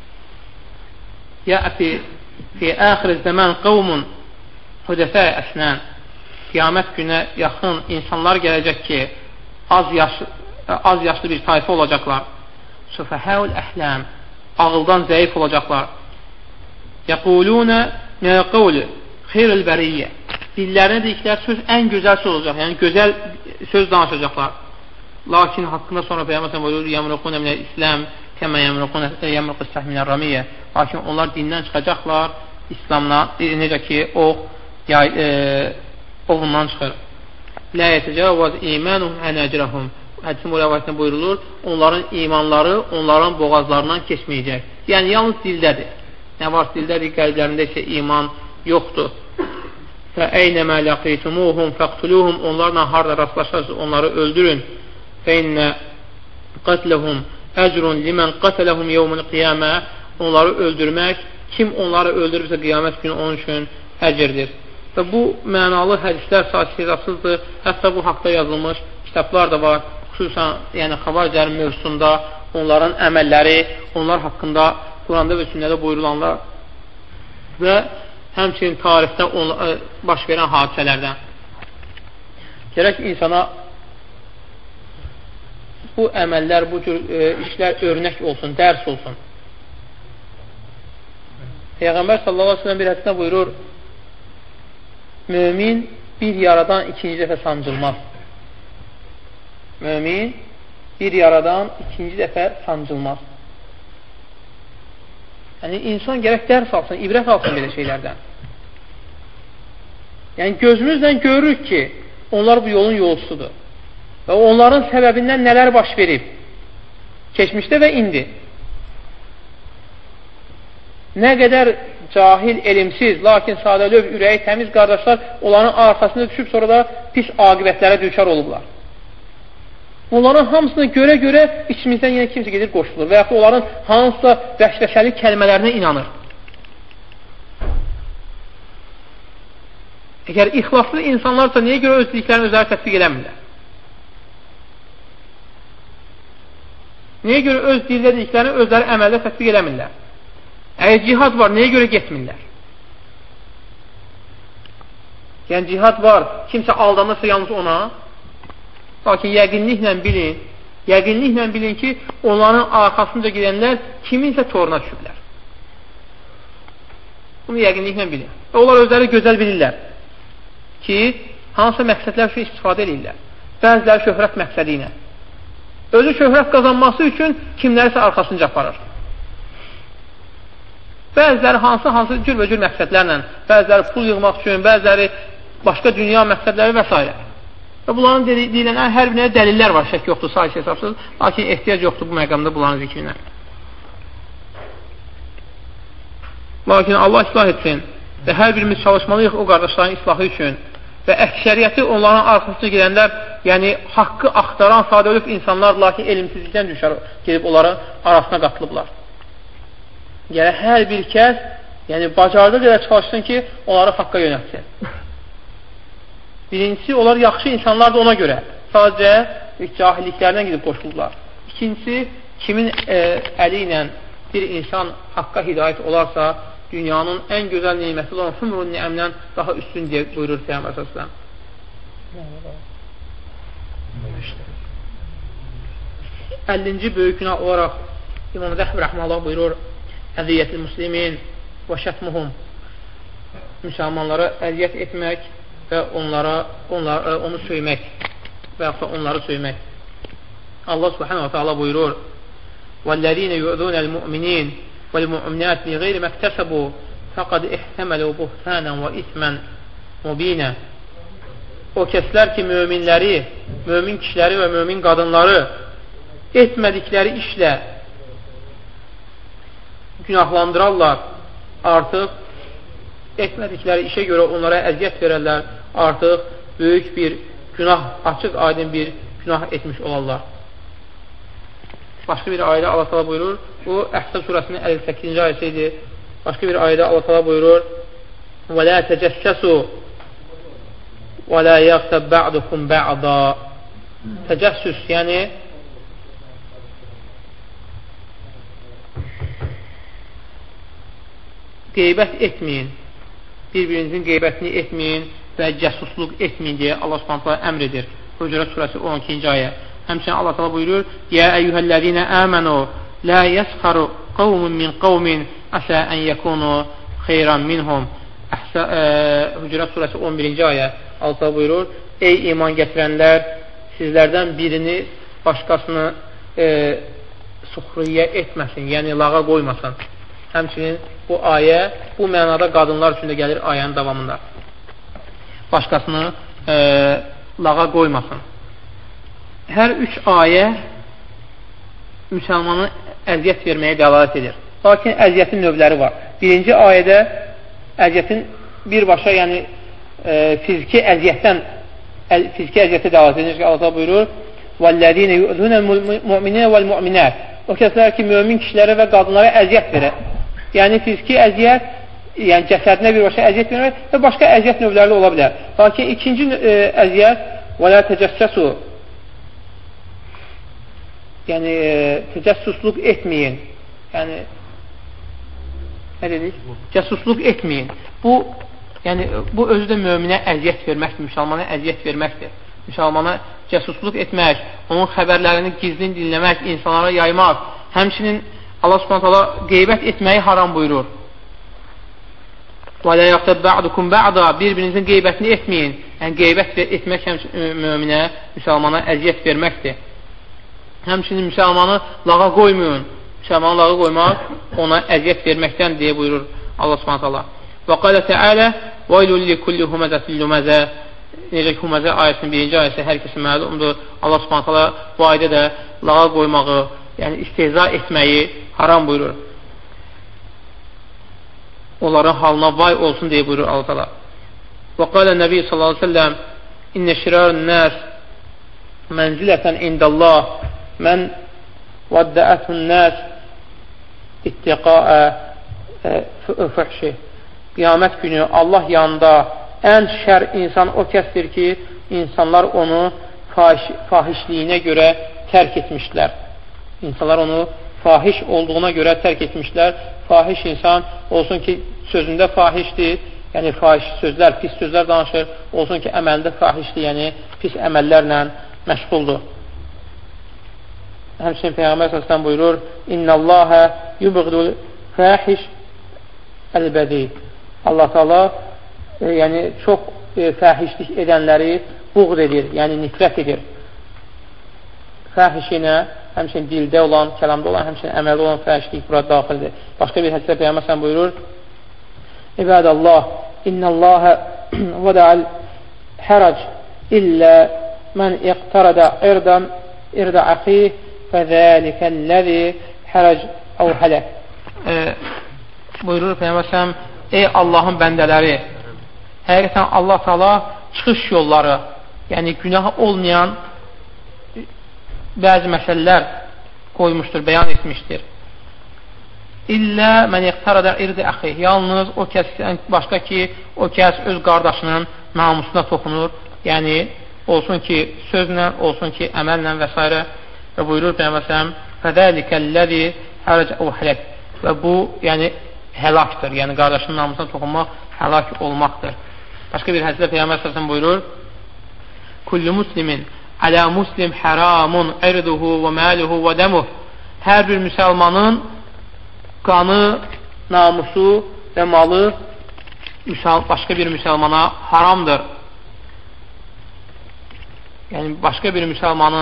"Ya'ti fi axir zaman qawmun hudafa asnan." Qiyamət günə yaxın insanlar gələcək ki, az yaşlı, az yaşlı bir tayfa olacaqlar. Sufahaul ahlam, ağıldan zəif olacaqlar. Yaquluna ma qawlu khairul bariyyə. Dillərinə dedikləri söz ən gözəl söz olacaq. Yəni gözəl söz danışacaqlar. Lakin haqqında sonra Peyğəmbər buyurur: "Yamruquna minəl İslam kəmə yamruquna yamruqus sahminər ramiyyə." Lakin onlar dindən çıxacaqlar İslamdan, necə ki ox yay e, ovundan çıxır. La yetəcavaz imanuhum anajrahum. Hədisin bu rəvayətində buyurulur, onların imanları onların boğazlarından keçməyəcək. Yəni yalnız dildədir. Nə var dildədir, qəlblərində isə iman yoxdur. Fə əynəmə laqitumuhum fəqtuluhum. Onlarla harda rastlaşarsınız, onları öldürün. Fə innə qatləhum əcrun limən qatələhum yevmül qiyamə. Onları öldürmək, kim onları öldürürsə qiyamət günü onun üçün əcrdir. Və bu mənalı hədislər sayısızdır. Hətta bu haqda yazılmış kitablar da var. Xüsusən, yəni xavariclərin mövzusunda onların əməlləri, onlar haqqında Quranda və sünnədə buyurulanlar və həmçinin tarixdə on, baş verən hadisələrdən. Gərək insana bu əməllər, bu cür e, işlər örnək olsun, dərs olsun. Peyğəmbər sallallahu aleyhi ve sellem bir hədisində buyurur: Mömin bir yaradan ikinci dəfə sancılmaz. Mömin bir yaradan ikinci dəfə sancılmaz. Yəni, insan gərək dərs alsın, ibrət alsın belə şeylərdən. Yəni, gözümüzlə görürük ki, onlar bu yolun yolcusudur. Və onların səbəbindən nələr baş verib? Keçmişdə və indi. Nə qədər cahil, elimsiz, lakin sadəlöv, ürəyi təmiz qardaşlar onların arxasında düşüb sonra da pis aqibətlərə düçar olublar. Onların hamısını görə-görə içimizdən yenə kimsə gedir qoşulur və yaxud onların hansısa vəşvəşəli kəlmələrinə inanır. Əgər ixlaslı insanlarsa niyə görə öz dediklərini özləri təsdiq eləmirlər? Niyə görə öz dildə dediklərini özləri əməldə təsdiq eləmirlər? Əgər cihad var, niyə görə getmirlər? Yəni cihad var, kimsə aldanırsa yalnız ona. Lakin yəqinliklə bilin, yəqinliklə bilin ki, onların arxasınca gedənlər kiminsə toruna düşüblər. Bunu yəqinliklə bilin. Və onlar özləri gözəl bilirlər ki, hansı məqsədlər üçün istifadə edirlər. Bəziləri şöhrət məqsədi ilə. Özü şöhrət qazanması üçün kimlərisə arxasınca aparır. Bəziləri hansı-hansı cürbəcür məqsədlərlə, bəziləri pul yığmaq üçün, bəziləri başqa dünya məqsədləri və s. Və bunların deyilən hər birinə dəlillər var, şək yoxdur, sayısı hesabsız, lakin ehtiyac yoxdur bu məqamda bunların zikrinə. Lakin Allah islah etsin və hər birimiz çalışmalıyıq o qardaşların islahı üçün və əksəriyyəti onların arxasına gedənlər, yəni haqqı axtaran sadəlöv insanlar, lakin elmsizlikdən düşər, gedib onların arasına qatılıblar. Yəni hər bir kəs yəni, bacardığı qədər çalışsın ki, onları haqqa yönətsin. Birincisi, onlar yaxşı insanlardır ona görə. Sadəcə cahilliklərdən gidib qoşulurlar. İkincisi, kimin e, əli ilə bir insan haqqa hidayət olarsa, dünyanın ən gözəl neyməti olan hümrün niəmdən daha üstün deyə buyurur Peyğəmbər sallallahu əllinci böyük günah olaraq İmam Zəhbi rəhməllah buyurur: Əziyyətil muslimin və şətmuhum, müsəlmanlara əziyyət etmək və onlara, onlara onu söymək və yaxud da onları söymək. Allah subhanahu wa ta'ala buyurur: وَالَّذِينَ يُؤْذُونَ الْمُؤْمِنِينَ وَالْمُؤْمِنَاتِ بِغَيْرِ مَا اكْتَسَبُوا fəqad ihtəməlu buhtanən və ismən mubinə. O kəslər ki, möminləri, mömin kişiləri və mömin qadınları etmədikləri işlə günahlandırarlar, artıq etmədikləri işə görə onlara əziyyət verərlər, artıq böyük bir günah, açıq aydın bir günah etmiş olarlar. Başqa bir ayədə Allah təala buyurur, bu Əhzab surəsinin əlli səkkizinci ayəsi idi. Başqa bir ayədə Allah təala buyurur: "Və la təcəssəsu və la yəğtəb ba'dukum ba'da." Təcəssüs, yəni qeybət etməyin, bir-birinizin qeybətini etməyin və cəsusluq etməyin deyə Allah Subhanahu taala əmr edir. Hucurat surəsi on ikinci ayə. Həmçinin Allah təala buyurur: "Ya eyyuhellezine amenu la yasxaru qawmun min qawmin asa an yakunu xeyran minhum." Hucurat surəsi on birinci ayə. Allah təala buyurur: "Ey iman gətirənlər, sizlərdən birini başqasını e, suxriyyə etməsin, yəni lağa qoymasın." Həmçinin bu ayə bu mənada qadınlar üçün də gəlir ayənin davamında. Başqasını e, lağa qoymasın. Hər üç ayə müsəlmanı əziyyət verməyə dəlalət edir. Lakin əziyyətin növləri var. Birinci ayədə əziyyətin birbaşa, yəni e, fiziki əziyyətdən əz, fiziki əziyyəti dəlalət edir ki, Allah buyurur: "Vəllezine yu'zunel mu'minine vel mu'minat." O kəslər ki, mömin kişilərə və qadınlara əziyyət verir. Yəni fiziki əziyyət, yəni cəsədinə birbaşa əziyyət vermək və başqa əziyyət növləri ola bilər. Lakin ikinci e, əziyyət və la təcəssəsu, yəni e, təcəssüslük etməyin. Yəni nə dedik? Cəsusluq etməyin. Bu, yəni bu özü də möminə əziyyət verməkdir, müsəlmana əziyyət verməkdir. Müsəlmana cəsusluq etmək, onun xəbərlərini gizlin dinləmək, insanlara yaymaq, həmçinin Allah Subhanahu taala qeybət etməyi haram buyurur. Və la yəğtəb ba'dukum ba'da, bir-birinizin qeybətini etməyin. Yəni qeybət etmək həmçinin möminə, müsəlmana əziyyət verməkdir. Həmçinin müsəlmanı lağa qoymayın. Müsəlmanı lağa qoymaq ona əziyyət verməkdən deyə buyurur Allah Subhanahu taala. Və qalə Teala: "Veylul likulli humazatin lumazə." Necə ki, Humazə ayəsinin birinci ayəsi hər kəsin məlumdur. Allah Subhanahu taala bu ayədə də lağa qoymağı, yəni istehza etməyi haram buyurur. Onların halına vay olsun deyə buyurur Allah təala. Və qalə Nəbi sallallahu əleyhi və səlləm: "İnne şirarun nas mənzilatan indallah men vadda'atun nas ittiqa'a fuhşi." Qiyamət günü Allah yanında ən şər insan o kəsdir ki, insanlar onu fahiş, fahişliyinə görə tərk etmişlər. İnsanlar onu fahiş olduğuna görə tərk etmişlər. Fahiş insan olsun ki, sözündə fahişdir, yəni fahiş sözlər, pis sözlər danışır, olsun ki, əməlində fahişdir, yəni pis əməllərlə məşğuldur. Həmçinin Peyğəmbər səslən buyurur: "İnnallâhə yubğidul fâhiş əlbədi." Allah Teala e, yəni çox e, fəhişlik edənləri buğd edir, yəni nifrət edir. Fəhişinə həmçinin dildə olan, kəlamda olan, həmçinin əməldə olan fəhişlik bura daxildir. Başqa bir hədisdə Peyğəmbər sən buyurur: "İbadallah, innallâhə vədə'al hərəc illə mən iqtarada irdən irdə əxih fəzəlikəlləzi hərəc əv hələk." Buyurur Peyğəmbər sən: "Ey Allahın bəndələri, həqiqətən Allah Teala çıxış yolları, yəni günah olmayan bəzi məsələlər qoymuşdur, bəyan etmişdir. İllə mən iqtarada irdə əxi, yalnız o kəsdən başqa ki, o kəs öz qardaşının namusuna toxunur, yəni olsun ki, sözlə, olsun ki, əməllə və s. Və buyurur Peyğəmbər fədəlikəlləzi hərəc əv hələk." Və bu, yəni həlakdır, yəni qardaşının namusuna toxunmaq həlak olmaqdır. Başqa bir hədisdə Peyğəmbər sallallahu buyurur: "Kullu muslimin alə muslim haramun irduhu və maluhu və demuh." Hər bir müsəlmanın qanı, namusu və malı başqa bir müsəlmana haramdır. Yəni başqa bir müsəlmanı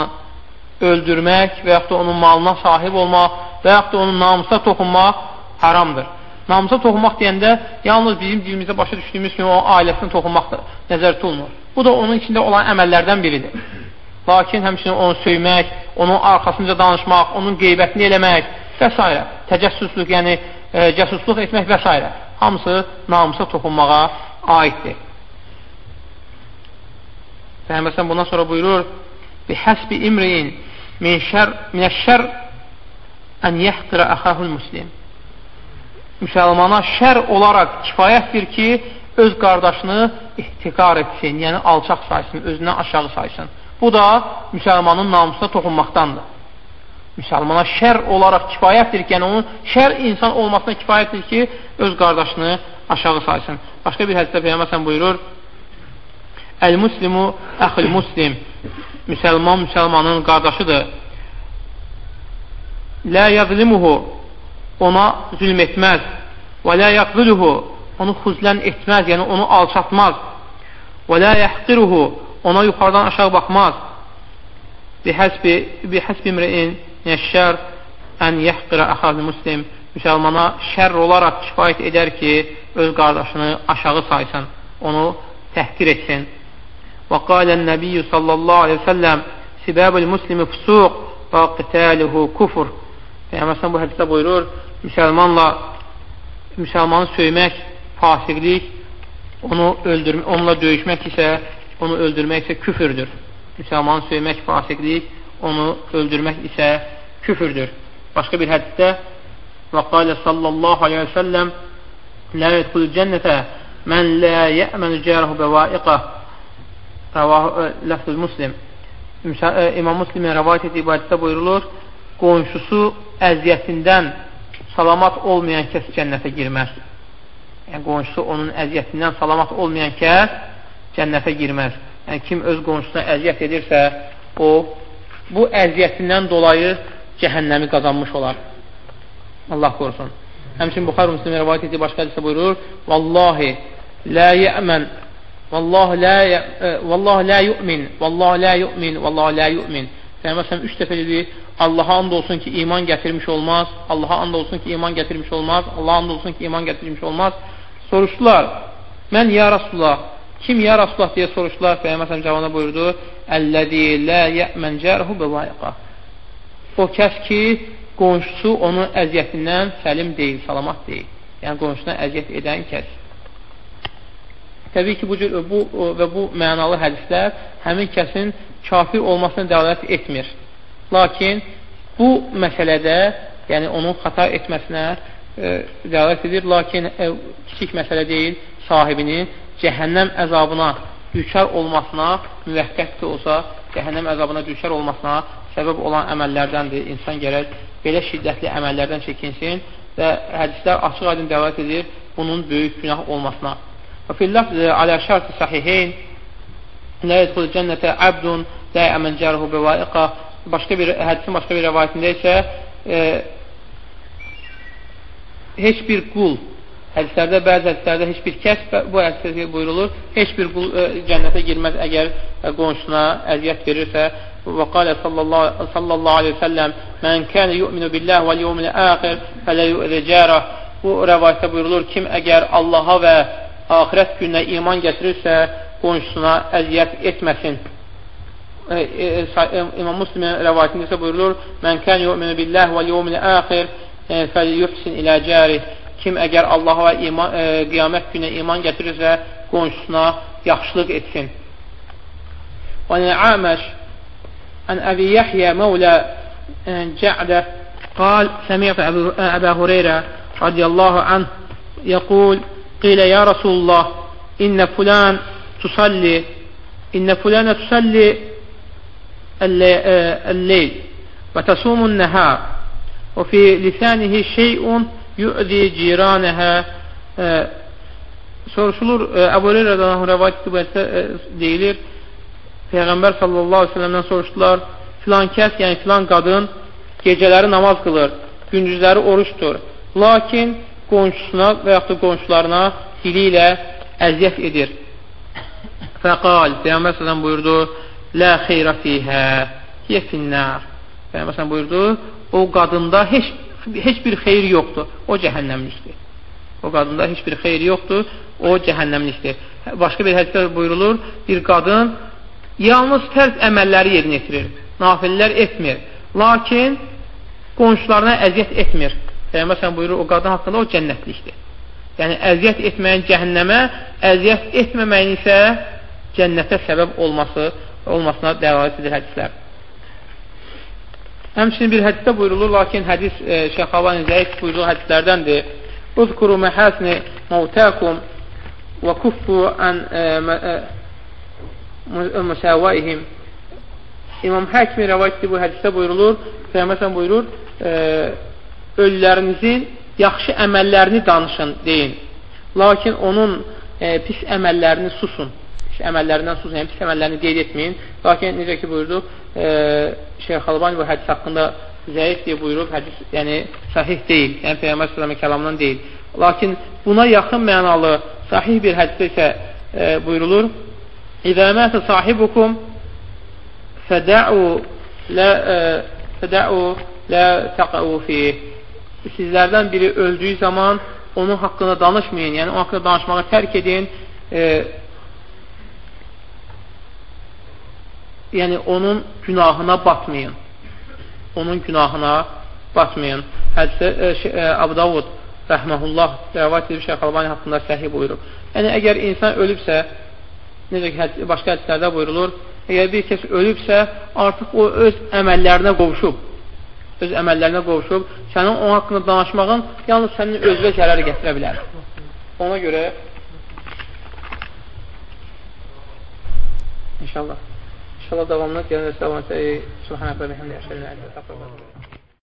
öldürmək və yaxud da onun malına sahib olmaq və yaxud da onun namusuna toxunmaq haramdır. Namusa toxunmaq deyəndə yalnız bizim dilimizdə başa düşdüyümüz kimi o ailəsini toxunmaq nəzərdə tutulmur. Bu da onun içində olan əməllərdən biridir. Lakin həmçinin onu söymək, onun arxasınca danışmaq, onun qeybətini eləmək və s. Təcəssüslük, yəni e, cəsusluq etmək və s. Hamısı namusa toxunmağa aiddir. Peyğəmbər bundan sonra buyurur: "Bihəsbi imriin min şər minəş-şər an yahqira axahul muslim." Müsəlmana şər olaraq kifayətdir ki, öz qardaşını ihtiqar etsin, yəni alçaq saysın, özündən aşağı saysın. Bu da müsəlmanın namusuna toxunmaqdandır. Müsəlmana şər olaraq kifayətdir ki, yəni onun şər insan olmasına kifayətdir ki, öz qardaşını aşağı saysın. Başqa bir hədisdə Peyğəmbər buyurur: "Əl-muslimu əxil muslim." Müsəlman müsəlmanın qardaşıdır. "La yazlimuhu." Ona zülm etməz. "Və la yaqziluhu." Onu xuzlən etməz, yəni onu alçatmaz. "Və la yahqiruhu." Ona yuxarıdan aşağı baxmaz. "Bihəsbi bihəsbi imri'in minəş-şər an yahqira axahul muslim." Müsəlmana şər olaraq kifayət edər ki, öz qardaşını aşağı saysın, onu təhqir etsin. Və qalən-nəbiyyu sallallahu aleyhi və səlləm: "Sibabul muslimi fusuq və qitaluhu kufr." Peyğəmbər bu hədisdə buyurur: müsəlmanla müsəlmanı söymək fasiqlik, onu öldürmək, onunla döyüşmək isə, onu öldürmək isə küfürdür. Müsəlmanı söymək fasiqlik, onu öldürmək isə küfürdür. Başqa bir hədisdə: "Və qalə sallallahu aleyhi və səlləm: La yedxulul cənnətə mən la yə'mənu cərahu bəvaiqah." Ləfzül Muslim. İmam Müslimin rəvayət etdiyi bu hədisdə buyurulur: qonşusu əziyyətindən salamat olmayan kəs cənnətə girməz. Yəni, qonşusu onun əziyyətindən salamat olmayan kəs cənnətə girməz. Yəni, kim öz qonşusuna əziyyət edirsə, o, bu əziyyətindən dolayı cəhənnəmi qazanmış olar. Allah qorusun. Həmçin, Buxar Müslimin rəvayət etdiyi başqa hədisdə buyurur: Vallahi, la yə'mən, Vallahi la, vallahi la yu'min, Vallahi la yu'min, Vallahi la yu'min. Peyğəmbər üç dəfə dedi: Allaha and olsun ki, iman gətirmiş olmaz. Allaha and olsun ki, iman gətirmiş olmaz. Allaha and olsun ki, iman gətirmiş olmaz. Soruşdular: Mən ya Rasulullah, kim ya Rasulullah deyə soruşdular. Peyğəmbər cavabına buyurdu: Əlləzi la yə'mən cərhu bəvaiqah. O kəs ki, qonşusu onun əziyyətindən səlim deyil, salamat deyil. Yəni, qonşusuna əziyyət edən kəs. Təbii ki, bu, bu və bu mənalı hədislər həmin kəsin kafir olmasına dəlalət etmir. Lakin bu məsələdə, yəni onun xəta etməsinə e, dəlalət edir, lakin e, kiçik məsələ deyil, sahibinin cəhənnəm əzabına düşər olmasına, müvəqqət də olsa, cəhənnəm əzabına düşər olmasına səbəb olan əməllərdəndir. İnsan gərək belə şiddətli əməllərdən çəkinsin və hədislər açıq aydın dəlalət edir bunun böyük günah olmasına. Və fillaf alə şərti sahiheyn la yedxul cənnətə abdun la yəmən cərhu bəvaiqah. Başqa bir hədisin başqa bir rəvayətində isə e, heç bir qul, hədislərdə, bəzi hədislərdə heç bir kəs, bu hədisdə buyurulur, heç bir qul e, cənnətə girməz əgər e, qonşuna əziyyət verirsə. Və qalə sallallahu aleyhi və səlləm: Mən kənə yu'minu billah vəl yevmil əxir fələ yu'zi cərah. Bu rəvayətdə buyurulur, kim əgər Allaha və axirət gününə iman gətirirsə, qonşusuna əziyyət etməsin. E, e, İmam Müslimin rəvayətində isə buyurulur: Mən kən yu'minu billah vəl yevmil əxir fəlyuhsin ilə cərih. Kim əgər Allaha və iman, e, qiyamət gününə iman gətirirsə, qonşusuna yaxşılıq etsin. Və nə'aməş ən Əbi Yəhyə məvlə Cə'də qal səmiyyət Əbə Hüreyrə radiyallahu anh yəqul qilə ya Rasulullah innə fulan tusalli innə fulanə tusalli el-leyl və təsumun nəhar və fi lisanihi şeyun yu'zi ciranəhə. Soruşulur, Əbu Hüreyrədən rəvayət deyilir, Peyğəmbər sallallahu aleyhi ve sellemdən soruşdular: filan kəs, yəni filan qadın gecələri namaz qılır, gündüzləri oruçdur, lakin qonşusuna və yaxud da qonşularına dili ilə əziyyət edir. Fəqal, Peyğəmbər sallallahu buyurdu: la xeyrə fiyhə hiyə finnər. Peyğəmbər buyurdu: o qadında heç, heç bir xeyir yoxdur, o cəhənnəmlikdir. O qadında heç bir xeyri yoxdur, o cəhənnəmlikdir. Başqa bir hədisdə buyurulur, bir qadın yalnız fərz əməlləri yerinə yetirir, nafillər etmir, lakin qonşularına əziyyət etmir. Peyğəmbər sən buyurur, o qadın haqqında o cənnətlikdir. Yəni, əziyyət etməyin cəhənnəmə, əziyyət etməməyin isə cənnətə səbəb olması, olmasına dəlalət edir hədislər. Həmçinin bir hədisdə buyurulur, lakin hədis e, Şeyx Albani zəif buyurduğu hədislərdəndir. Uzkuru məhəsni mavtəkum və kuffu ən müsəvaihim. İmam Həkimi rəvayət etdiyi bu hədisdə buyurulur, Peyğəmbər buyurur, e, ölülərinizin yaxşı əməllərini danışın, deyin. Lakin onun e, pis əməllərini susun. Pis əməllərindən susun, yəni pis əməllərini qeyd etməyin. Lakin necə ki buyurdu, e, Şeyx Albani bu hədis haqqında zəif deyə buyurub, hədis yəni sahih deyil, yəni Peyğəmbər sallallahu kəlamından deyil. Lakin buna yaxın mənalı sahih bir hədisdə isə e, buyurulur, İzə mətə sahibukum fədə'u lə fədə'u lə təqəu fiyh. Sizlərdən biri öldüyü zaman onun haqqında danışmayın, yəni onun haqqında danışmağı tərk edin, e, yəni onun günahına batmayın. Onun günahına batmayın. Hədisdə e, e, Abu Davud rəhməhullah rəvayət edib Şeyx Albani haqqında səhih buyurur. Yəni əgər insan ölübsə, necə ki hədis, başqa hədislərdə buyurulur, əgər bir kəs ölübsə, artıq o öz əməllərinə qovuşub. Öz əməllərinə qovuşub, sənin onun haqqında danışmağın yalnız sənin özünə zərər gətirə bilər. Ona görə inşallah inşallah davamlı gələn rəsələ Subhanə və bihəmdə əşərinə ələ